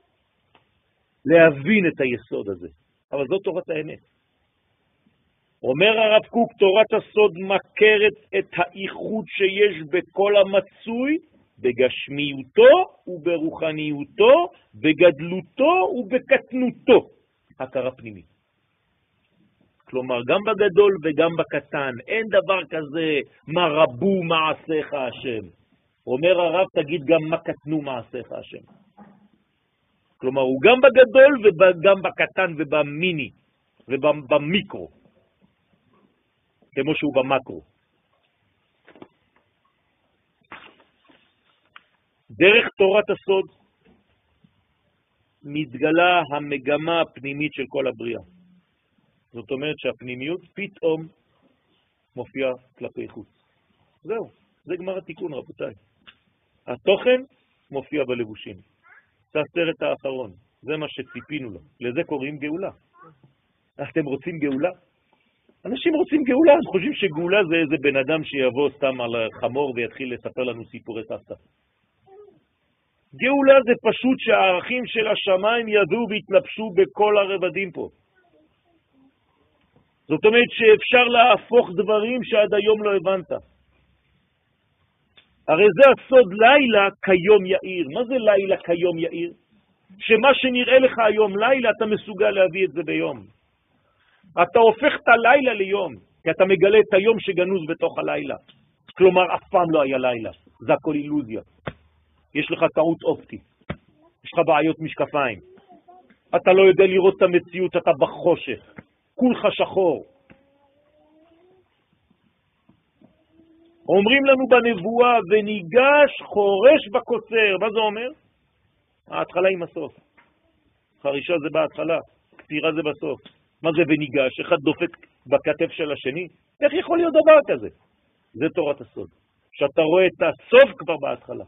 להבין את היסוד הזה, אבל זאת תורת האמת. אומר הרב קוק, תורת הסוד מכרת את האיחוד שיש בכל המצוי, בגשמיותו וברוחניותו, בגדלותו ובקטנותו, הכרה פנימית. כלומר, גם בגדול וגם בקטן, אין דבר כזה מה רבו מעשיך השם. אומר הרב, תגיד גם מה קטנו מעשיך השם. כלומר, הוא גם בגדול וגם בקטן ובמיני ובמיקרו, כמו שהוא במקרו. דרך תורת הסוד מתגלה המגמה הפנימית של כל הבריאה. זאת אומרת שהפנימיות פתאום מופיעה כלפי חוץ. זהו, זה גמר התיקון רבותיי. התוכן מופיע בלבושים. זה הסרט האחרון, זה מה שציפינו לו. לזה קוראים גאולה. אתם רוצים גאולה? אנשים רוצים גאולה, אז חושבים שגאולה זה איזה בן אדם שיבוא סתם על חמור ויתחיל לספר לנו סיפורי סבתא. גאולה זה פשוט שהערכים של השמיים ידעו והתלבשו בכל הרבדים פה. זאת אומרת שאפשר להפוך דברים שעד היום לא הבנת. הרי זה הסוד לילה כיום יאיר. מה זה לילה כיום יאיר? שמה שנראה לך היום לילה אתה מסוגל להביא את זה ביום. אתה הופך את הלילה ליום, כי אתה מגלה את היום שגנוז בתוך הלילה. כלומר, אף פעם לא היה לילה. זה הכל אילוזיה. יש לך טעות אופטית. יש לך בעיות משקפיים. אתה לא יודע לראות את המציאות, אתה בחושך. כולך שחור. אומרים לנו בנבואה, וניגש חורש בקוצר. מה זה אומר? ההתחלה עם הסוף. חרישה זה בהתחלה, קצירה זה בסוף. מה זה וניגש? אחד דופק בכתף של השני? איך יכול להיות דבר כזה? זה תורת הסוד. שאתה רואה את הסוף כבר בהתחלה.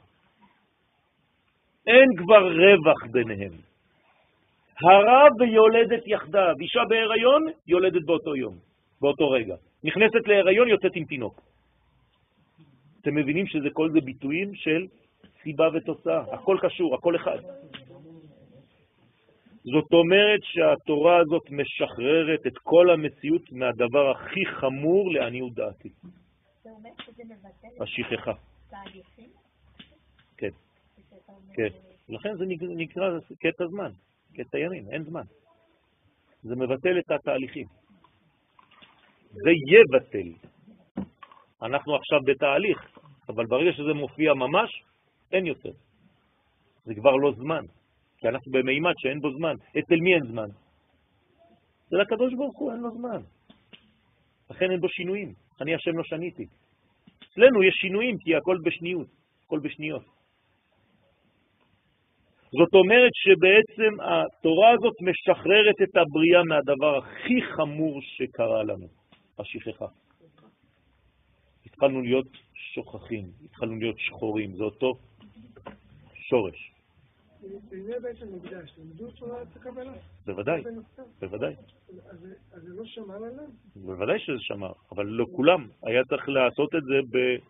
אין כבר רווח ביניהם. הרב ויולדת יחדיו. אישה בהיריון יולדת באותו יום, באותו רגע. נכנסת להיריון, יוצאת עם תינוק. אתם מבינים שזה כל זה ביטויים של סיבה ותוצאה. הכל קשור, הכל אחד. זאת אומרת שהתורה הזאת משחררת את כל המציאות מהדבר הכי חמור לעניות דעתי. זה אומר שזה מבטל השכחה. תהליכים? כן. כן. לכן זה נקרא קטע זמן, קטע ימים, אין זמן. זה מבטל את התהליכים. זה יבטל. אנחנו עכשיו בתהליך, אבל ברגע שזה מופיע ממש, אין יותר. זה כבר לא זמן, כי אנחנו במימד שאין בו זמן. אצל מי אין זמן? זה לקדוש ברוך הוא, אין לו זמן. לכן אין בו שינויים. אני השם לא שניתי. אצלנו יש שינויים, כי הכל בשניות, הכל בשניות. זאת אומרת שבעצם התורה הזאת משחררת את הבריאה מהדבר הכי חמור שקרה לנו, השכחה. התחלנו להיות שוכחים, התחלנו להיות שחורים, זה אותו שורש. זה בעצם מקדש, למדו תורת הקבלה? בוודאי, בוודאי. אז זה לא שמר עליו? בוודאי שזה שמר, אבל לא כולם. היה צריך לעשות את זה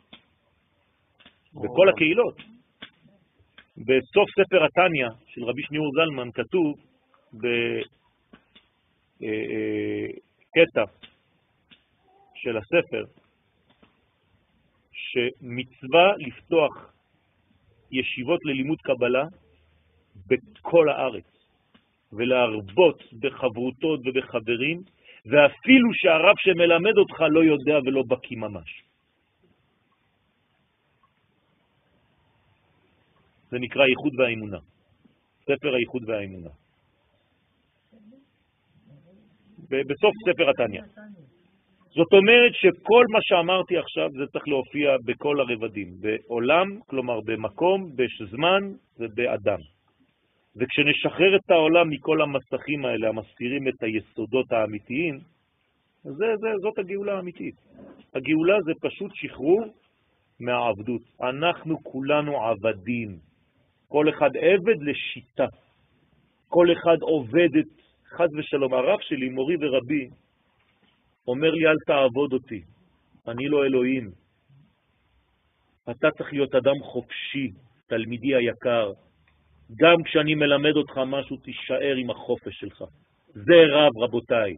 בכל הקהילות. בסוף ספר התניא של רבי שניאור זלמן כתוב בקטע של הספר שמצווה לפתוח ישיבות ללימוד קבלה בכל הארץ ולהרבות בחברותות ובחברים ואפילו שהרב שמלמד אותך לא יודע ולא בקי ממש. זה נקרא הייחוד והאמונה. ספר הייחוד והאמונה. בסוף ספר התניא. זאת אומרת שכל מה שאמרתי עכשיו זה צריך להופיע בכל הרבדים, בעולם, כלומר במקום, בזמן ובאדם. וכשנשחרר את העולם מכל המסכים האלה, המסתירים את היסודות האמיתיים, זה, זה, זאת הגאולה האמיתית. הגאולה זה פשוט שחרור מהעבדות. אנחנו כולנו עבדים. כל אחד עבד לשיטה. כל אחד עובד את חד ושלום. הרב שלי, מורי ורבי, אומר לי, אל תעבוד אותי. אני לא אלוהים. אתה צריך להיות אדם חופשי, תלמידי היקר. גם כשאני מלמד אותך משהו, תישאר עם החופש שלך. זה רב, רבותיי.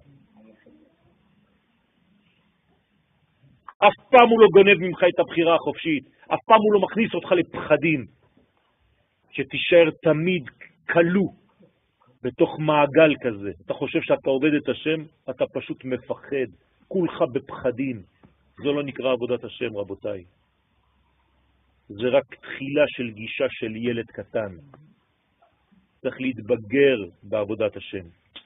אף פעם הוא לא גונב ממך את הבחירה החופשית. אף פעם הוא לא מכניס אותך לפחדים. שתישאר תמיד קלו בתוך מעגל כזה. אתה חושב שאתה עובד את השם, אתה פשוט מפחד. כולך בפחדים. זו לא נקרא עבודת השם, רבותיי. זה רק תחילה של גישה של ילד קטן. צריך להתבגר בעבודת השם.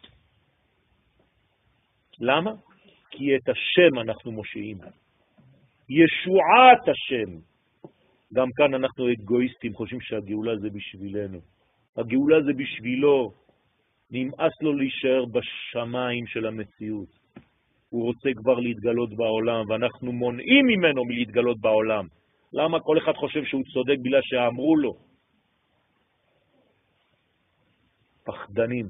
למה? כי את השם אנחנו מושיעים. ישועת השם. גם כאן אנחנו אגואיסטים, חושבים שהגאולה זה בשבילנו. הגאולה זה בשבילו. נמאס לו להישאר בשמיים של המציאות. הוא רוצה כבר להתגלות בעולם, ואנחנו מונעים ממנו מלהתגלות בעולם. למה? כל אחד חושב שהוא צודק בגלל שאמרו לו. פחדנים.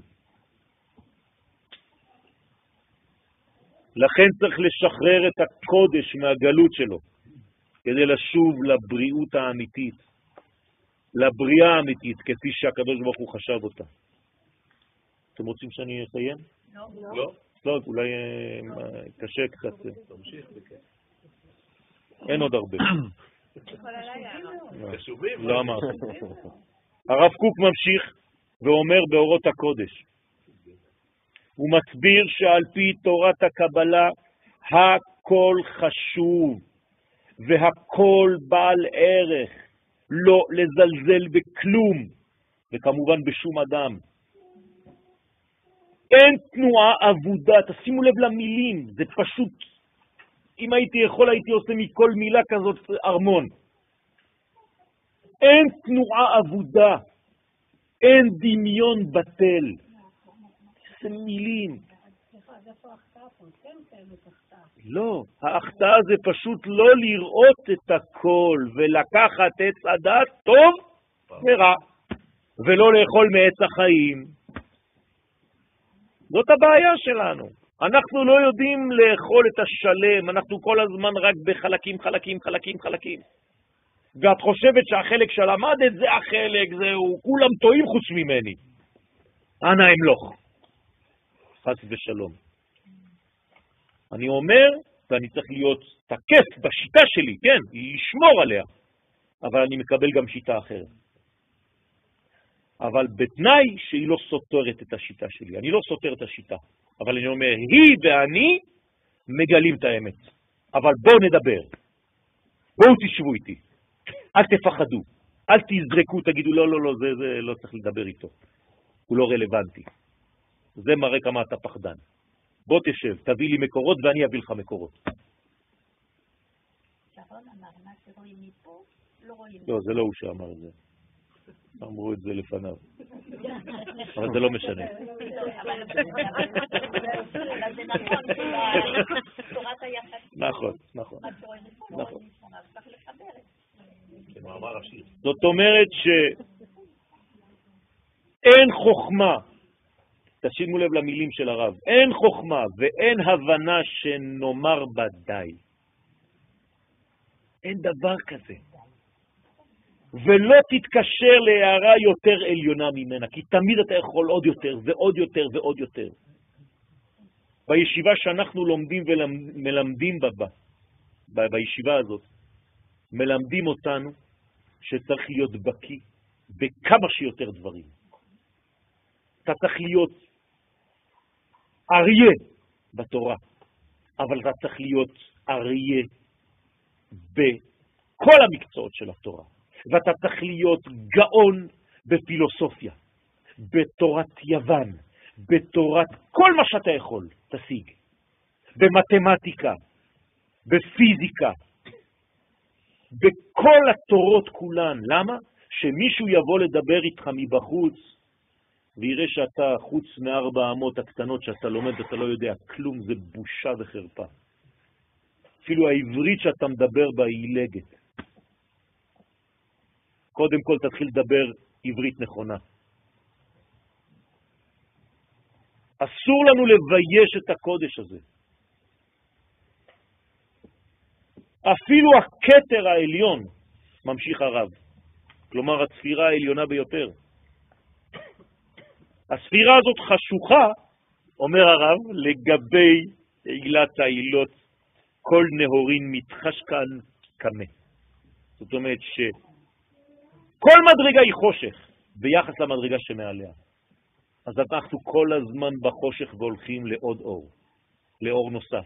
לכן צריך לשחרר את הקודש מהגלות שלו, כדי לשוב לבריאות האמיתית, לבריאה האמיתית, כפי שהקדוש ברוך הוא חשב אותה. אתם רוצים שאני אסיים? לא. לא? לא, אולי קשה קצת. אין עוד הרבה. לא אמרתי. הרב קוק ממשיך ואומר באורות הקודש, הוא מסביר שעל פי תורת הקבלה הכל חשוב והכל בעל ערך, לא לזלזל בכלום וכמובן בשום אדם. אין תנועה עבודה, תשימו לב למילים, זה פשוט, אם הייתי יכול הייתי עושה מכל מילה כזאת ארמון. אין תנועה עבודה, אין דמיון בטל. זה מילים. לא, ההחטאה זה פשוט לא לראות את הכל ולקחת עץ הדת טוב ורע, ולא לאכול מעץ החיים. זאת הבעיה שלנו. אנחנו לא יודעים לאכול את השלם, אנחנו כל הזמן רק בחלקים, חלקים, חלקים, חלקים. ואת חושבת שהחלק שלמדת זה החלק, זהו, כולם טועים חוץ ממני. אנא אמלוך. חס ושלום. אני אומר, ואני צריך להיות תקף בשיטה שלי, כן, לשמור עליה, אבל אני מקבל גם שיטה אחרת. אבל בתנאי שהיא לא סותרת את השיטה שלי. אני לא סותר את השיטה, אבל אני אומר, היא ואני מגלים את האמת. אבל בואו נדבר. בואו תשבו איתי. אל תפחדו. אל תזרקו, תגידו, לא, לא, לא, זה, זה לא צריך לדבר איתו. הוא לא רלוונטי. זה מראה כמה אתה פחדן. בוא תשב, תביא לי מקורות ואני אביא לך מקורות. לא, זה לא הוא שאמר את זה. אמרו את זה לפניו. אבל זה לא משנה. נכון, נכון. נכון. זאת אומרת שאין חוכמה, תשימו לב למילים של הרב, אין חוכמה ואין הבנה שנאמר בה די. אין דבר כזה. ולא תתקשר להערה יותר עליונה ממנה, כי תמיד אתה יכול עוד יותר ועוד יותר ועוד יותר. בישיבה שאנחנו לומדים ומלמדים בה, בישיבה הזאת, מלמדים אותנו שצריך להיות בקי בכמה שיותר דברים. אתה צריך להיות אריה בתורה, אבל אתה צריך להיות אריה בכל המקצועות של התורה, ואתה צריך להיות גאון בפילוסופיה, בתורת יוון, בתורת כל מה שאתה יכול תשיג, במתמטיקה, בפיזיקה, בכל התורות כולן. למה? שמישהו יבוא לדבר איתך מבחוץ ויראה שאתה חוץ מארבע אמות הקטנות שאתה לומד ואתה לא יודע כלום, זה בושה וחרפה. אפילו העברית שאתה מדבר בה היא עילגת. קודם כל תתחיל לדבר עברית נכונה. אסור לנו לבייש את הקודש הזה. אפילו הכתר העליון, ממשיך הרב, כלומר הספירה העליונה ביותר. הספירה הזאת חשוכה, אומר הרב, לגבי עילת העילות, כל נהורין מתחש כאן כמה. זאת אומרת שכל מדרגה היא חושך ביחס למדרגה שמעליה. אז אנחנו כל הזמן בחושך והולכים לעוד אור, לאור נוסף.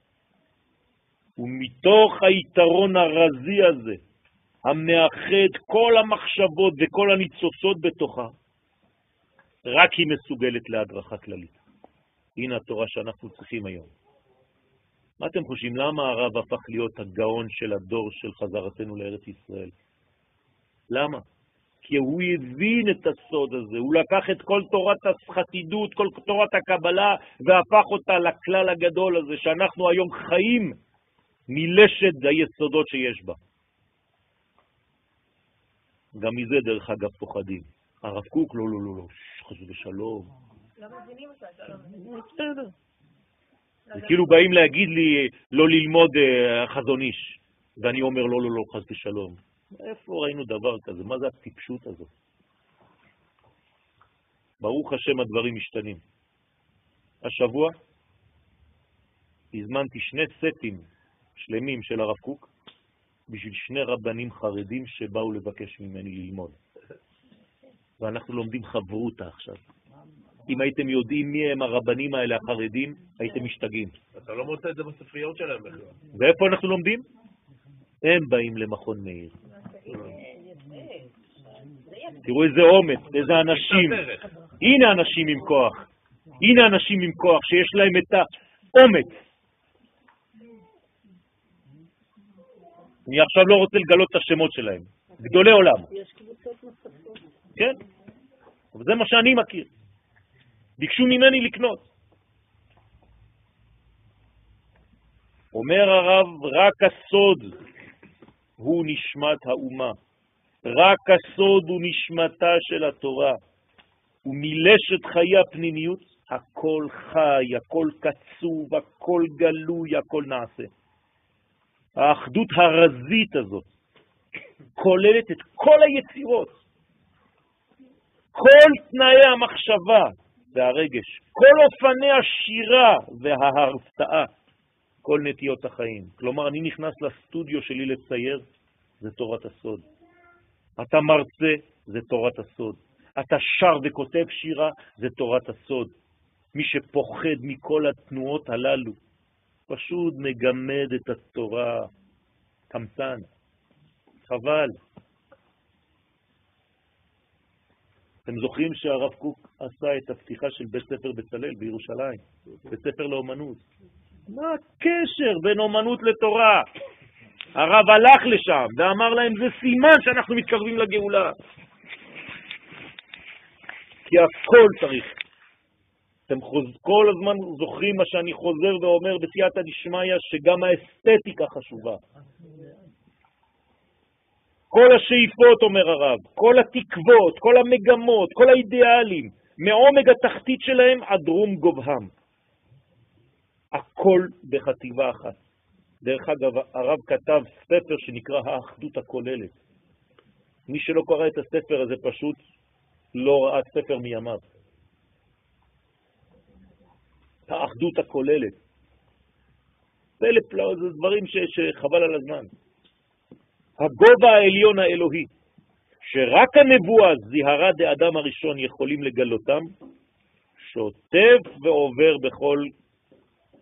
ומתוך היתרון הרזי הזה, המאחד כל המחשבות וכל הניצוצות בתוכה, רק היא מסוגלת להדרכה כללית. הנה התורה שאנחנו צריכים היום. מה אתם חושבים? למה הרב הפך להיות הגאון של הדור של חזרתנו לארץ ישראל? למה? כי הוא הבין את הסוד הזה, הוא לקח את כל תורת החסידות, כל תורת הקבלה, והפך אותה לכלל הגדול הזה, שאנחנו היום חיים מלשד היסודות שיש בה. גם מזה דרך אגב פוחדים. הרב קוק, לא, לא, לא, לא, חזו ושלום. לא מבינים אותה, שלום. בסדר. זה כאילו באים להגיד לי לא ללמוד חזון איש, ואני אומר לא, לא, לא, חז ושלום. איפה ראינו דבר כזה? מה זה הטיפשות הזאת? ברוך השם הדברים משתנים. השבוע הזמנתי שני סטים שלמים של הרב קוק בשביל שני רבנים חרדים שבאו לבקש ממני ללמוד. ואנחנו לומדים חברותה עכשיו. אם הייתם יודעים מי הם הרבנים האלה החרדים, הייתם משתגעים. אתה לא מוצא את זה בספריות שלהם בכלל. ואיפה אנחנו לומדים? הם באים למכון מאיר. תראו איזה אומץ, איזה אנשים. הנה אנשים עם כוח. הנה אנשים עם כוח שיש להם את האומץ. אני עכשיו לא רוצה לגלות את השמות שלהם. גדולי עולם. יש קבוצות נוספות. כן? אבל זה מה שאני מכיר. ביקשו ממני לקנות. אומר הרב, רק הסוד הוא נשמת האומה. רק הסוד הוא נשמתה של התורה. ומילשת חיי הפנימיות, הכל חי, הכל קצוב, הכל גלוי, הכל נעשה. האחדות הרזית הזאת כוללת את כל היצירות, כל תנאי המחשבה והרגש, כל אופני השירה וההרפתעה, כל נטיות החיים. כלומר, אני נכנס לסטודיו שלי לצייר, זה תורת הסוד. אתה מרצה, זה תורת הסוד. אתה שר וכותב שירה, זה תורת הסוד. מי שפוחד מכל התנועות הללו, פשוט מגמד את התורה, קמצן, חבל. אתם זוכרים שהרב קוק עשה את הפתיחה של בית ספר בצלאל בירושלים, בית ספר לאומנות. מה הקשר בין אומנות לתורה? הרב הלך לשם ואמר להם, זה סימן שאנחנו מתקרבים לגאולה. כי הכל צריך. אתם חוז... כל הזמן זוכרים מה שאני חוזר ואומר בסייעתא דשמיא, שגם האסתטיקה חשובה. כל השאיפות, אומר הרב, כל התקוות, כל המגמות, כל האידיאלים, מעומק התחתית שלהם עד רום גובהם. הכל בחטיבה אחת. דרך אגב, הרב כתב ספר שנקרא האחדות הכוללת. מי שלא קרא את הספר הזה פשוט לא ראה ספר מימיו. האחדות הכוללת. פלא פלא, זה דברים ש, שחבל על הזמן. הגובה העליון האלוהי, שרק הנבואה זיהרה דאדם הראשון יכולים לגלותם, שוטף ועובר בכל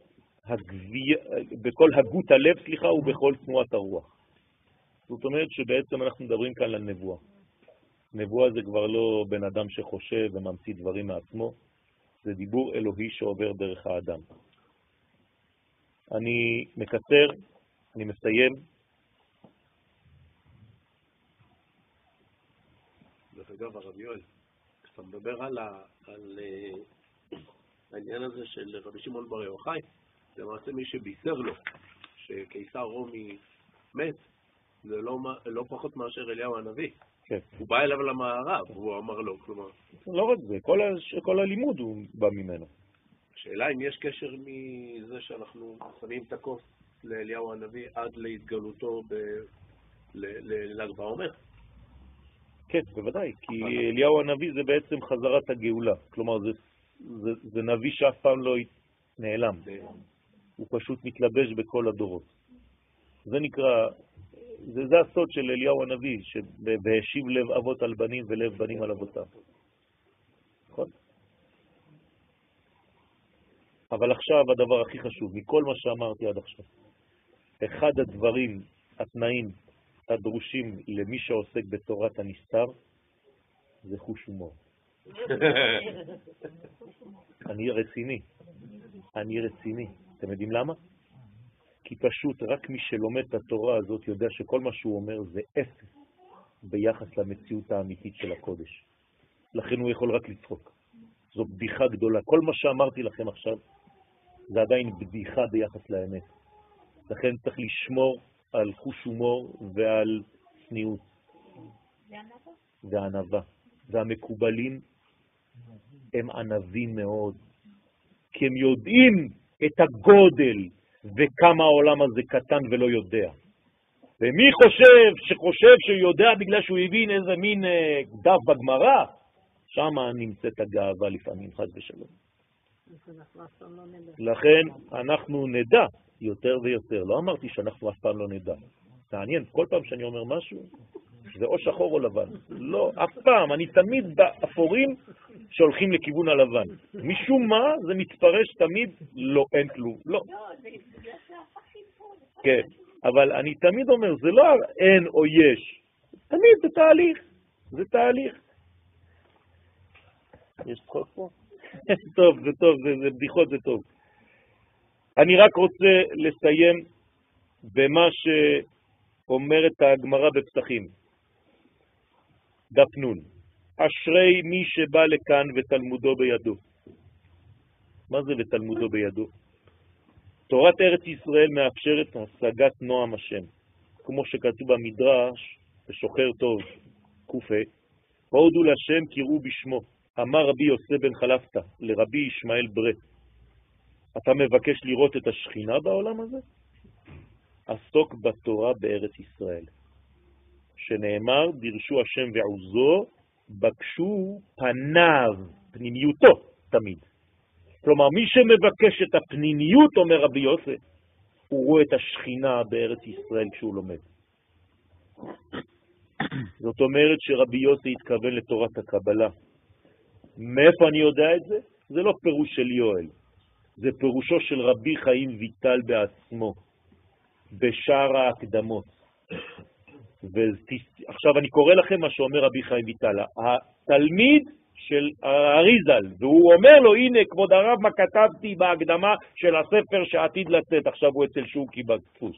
הגביע, בכל הגות הלב, סליחה, ובכל תנועת הרוח. זאת אומרת שבעצם אנחנו מדברים כאן על נבואה. נבואה זה כבר לא בן אדם שחושב וממציא דברים מעצמו, זה דיבור אלוהי שעובר דרך האדם. אני מקצר, אני מסיים. דרך אגב, הרב יואל, כשאתה מדבר על, ה, על uh, העניין הזה של רבי שמעון בר יוחאי, זה למעשה מי שבישר לו שקיסר רומי מת, זה לא, לא פחות מאשר אליהו הנביא. כן. הוא בא אליו למערב, והוא אמר לו, כלומר... לא רק זה, כל, ה, כל הלימוד הוא בא ממנו. השאלה אם יש קשר מזה שאנחנו שמים את הכוס לאליהו הנביא עד להתגלותו לל"ג בעומר. כן, בוודאי, כי אליהו הנביא זה בעצם חזרת הגאולה. כלומר, זה, זה, זה נביא שאף פעם לא נעלם. הוא פשוט מתלבש בכל הדורות. זה נקרא, זה, זה הסוד של אליהו הנביא, שהשיב לב אבות על בנים ולב בנים על אבותם. נכון? אבל עכשיו הדבר הכי חשוב, מכל מה שאמרתי עד עכשיו, אחד הדברים, התנאים הדרושים למי שעוסק בתורת הנסתר, זה חוש הומור. אני רציני, אני רציני. אתם יודעים למה? כי פשוט רק מי שלומד את התורה הזאת יודע שכל מה שהוא אומר זה אפס ביחס למציאות האמיתית של הקודש. לכן הוא יכול רק לצחוק. זו בדיחה גדולה. כל מה שאמרתי לכם עכשיו זה עדיין בדיחה ביחס לאמת. לכן צריך לשמור על חוש הומור ועל צניעות. וענווה. והמקובלים הם ענבים מאוד. כי הם יודעים את הגודל וכמה העולם הזה קטן ולא יודע. ומי חושב שחושב שהוא יודע בגלל שהוא הבין איזה מין דף בגמרא, שם נמצאת הגאווה לפעמים, חס ושלום. לכן אנחנו נדע יותר ויותר. לא אמרתי שאנחנו אף פעם לא נדע. מעניין, כל פעם שאני אומר משהו, זה או שחור או לבן. לא, אף פעם. אני תמיד באפורים שהולכים לכיוון הלבן. משום מה זה מתפרש תמיד לא, אין כלום. לא. כן, אבל אני תמיד אומר, זה לא אין או יש. תמיד זה תהליך. זה תהליך. יש צחוק פה? טוב, זה טוב, זה, זה בדיחות, זה טוב. אני רק רוצה לסיים במה שאומרת הגמרא בפסחים. דף נון. אשרי מי שבא לכאן ותלמודו בידו. מה זה ותלמודו בידו? תורת ארץ ישראל מאפשרת השגת נועם השם. כמו שכתוב במדרש, בשוחר טוב, קופה, הודו לשם קראו בשמו. אמר רבי יוסף בן חלפתא לרבי ישמעאל ברה, אתה מבקש לראות את השכינה בעולם הזה? עסוק בתורה בארץ ישראל. שנאמר, דרשו השם ועוזו, בקשו פניו, פנימיותו תמיד. כלומר, מי שמבקש את הפנימיות, אומר רבי יוסף, הוא רואה את השכינה בארץ ישראל כשהוא לומד. זאת אומרת שרבי יוסף התכוון לתורת הקבלה. מאיפה אני יודע את זה? זה לא פירוש של יואל. זה פירושו של רבי חיים ויטל בעצמו, בשער ההקדמות. ועכשיו אני קורא לכם מה שאומר רבי חיים ויטל, התלמיד של אריזל, והוא אומר לו, הנה כבוד הרב מה כתבתי בהקדמה של הספר שעתיד לצאת, עכשיו הוא אצל שוקי בדפוס.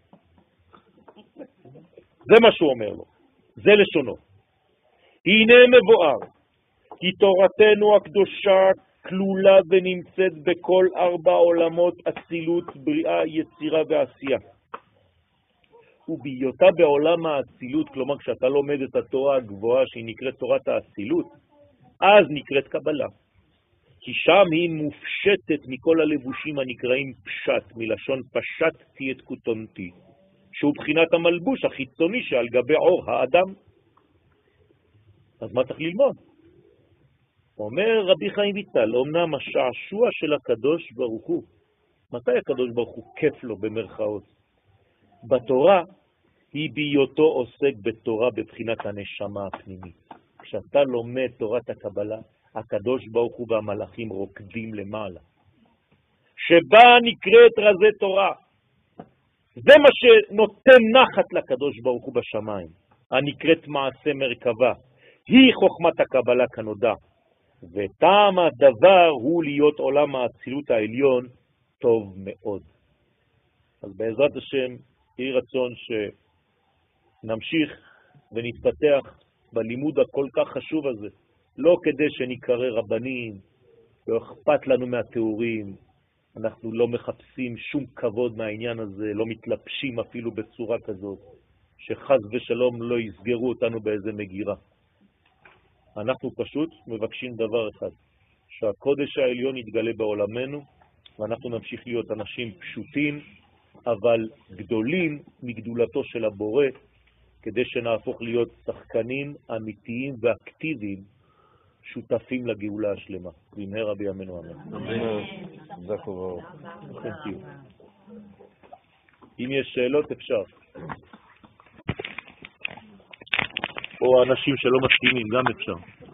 זה מה שהוא אומר לו, זה לשונו. הנה מבואר, כי תורתנו הקדושה כלולה ונמצאת בכל ארבע עולמות אצילות, בריאה, יצירה ועשייה. ובהיותה בעולם האצילות, כלומר כשאתה לומד את התורה הגבוהה שהיא נקראת תורת האצילות, אז נקראת קבלה. כי שם היא מופשטת מכל הלבושים הנקראים פשט, מלשון פשטתי את כותונתי, שהוא בחינת המלבוש החיצוני שעל גבי עור האדם. אז מה צריך ללמוד? אומר רבי חיים ויטל, אומנם השעשוע של הקדוש ברוך הוא, מתי הקדוש ברוך הוא כיף לו במרכאות? בתורה היא בהיותו עוסק בתורה בבחינת הנשמה הפנימית. כשאתה לומד תורת הקבלה, הקדוש ברוך הוא והמלאכים רוקדים למעלה. שבה נקראת רזי תורה. זה מה שנותן נחת לקדוש ברוך הוא בשמיים, הנקראת מעשה מרכבה. היא חוכמת הקבלה כנודע, וטעם הדבר הוא להיות עולם האצילות העליון טוב מאוד. אז בעזרת השם, יהי רצון שנמשיך ונתפתח בלימוד הכל כך חשוב הזה, לא כדי שנקרא רבנים, לא אכפת לנו מהתיאורים, אנחנו לא מחפשים שום כבוד מהעניין הזה, לא מתלבשים אפילו בצורה כזאת, שחז ושלום לא יסגרו אותנו באיזה מגירה. אנחנו פשוט מבקשים דבר אחד, שהקודש העליון יתגלה בעולמנו, ואנחנו נמשיך להיות אנשים פשוטים, אבל גדולים מגדולתו של הבורא, כדי שנהפוך להיות שחקנים אמיתיים ואקטיביים, שותפים לגאולה השלמה. במהרה בימינו אמן. אמן. זכו. אם יש שאלות אפשר. או אנשים שלא מסכימים גם אפשר.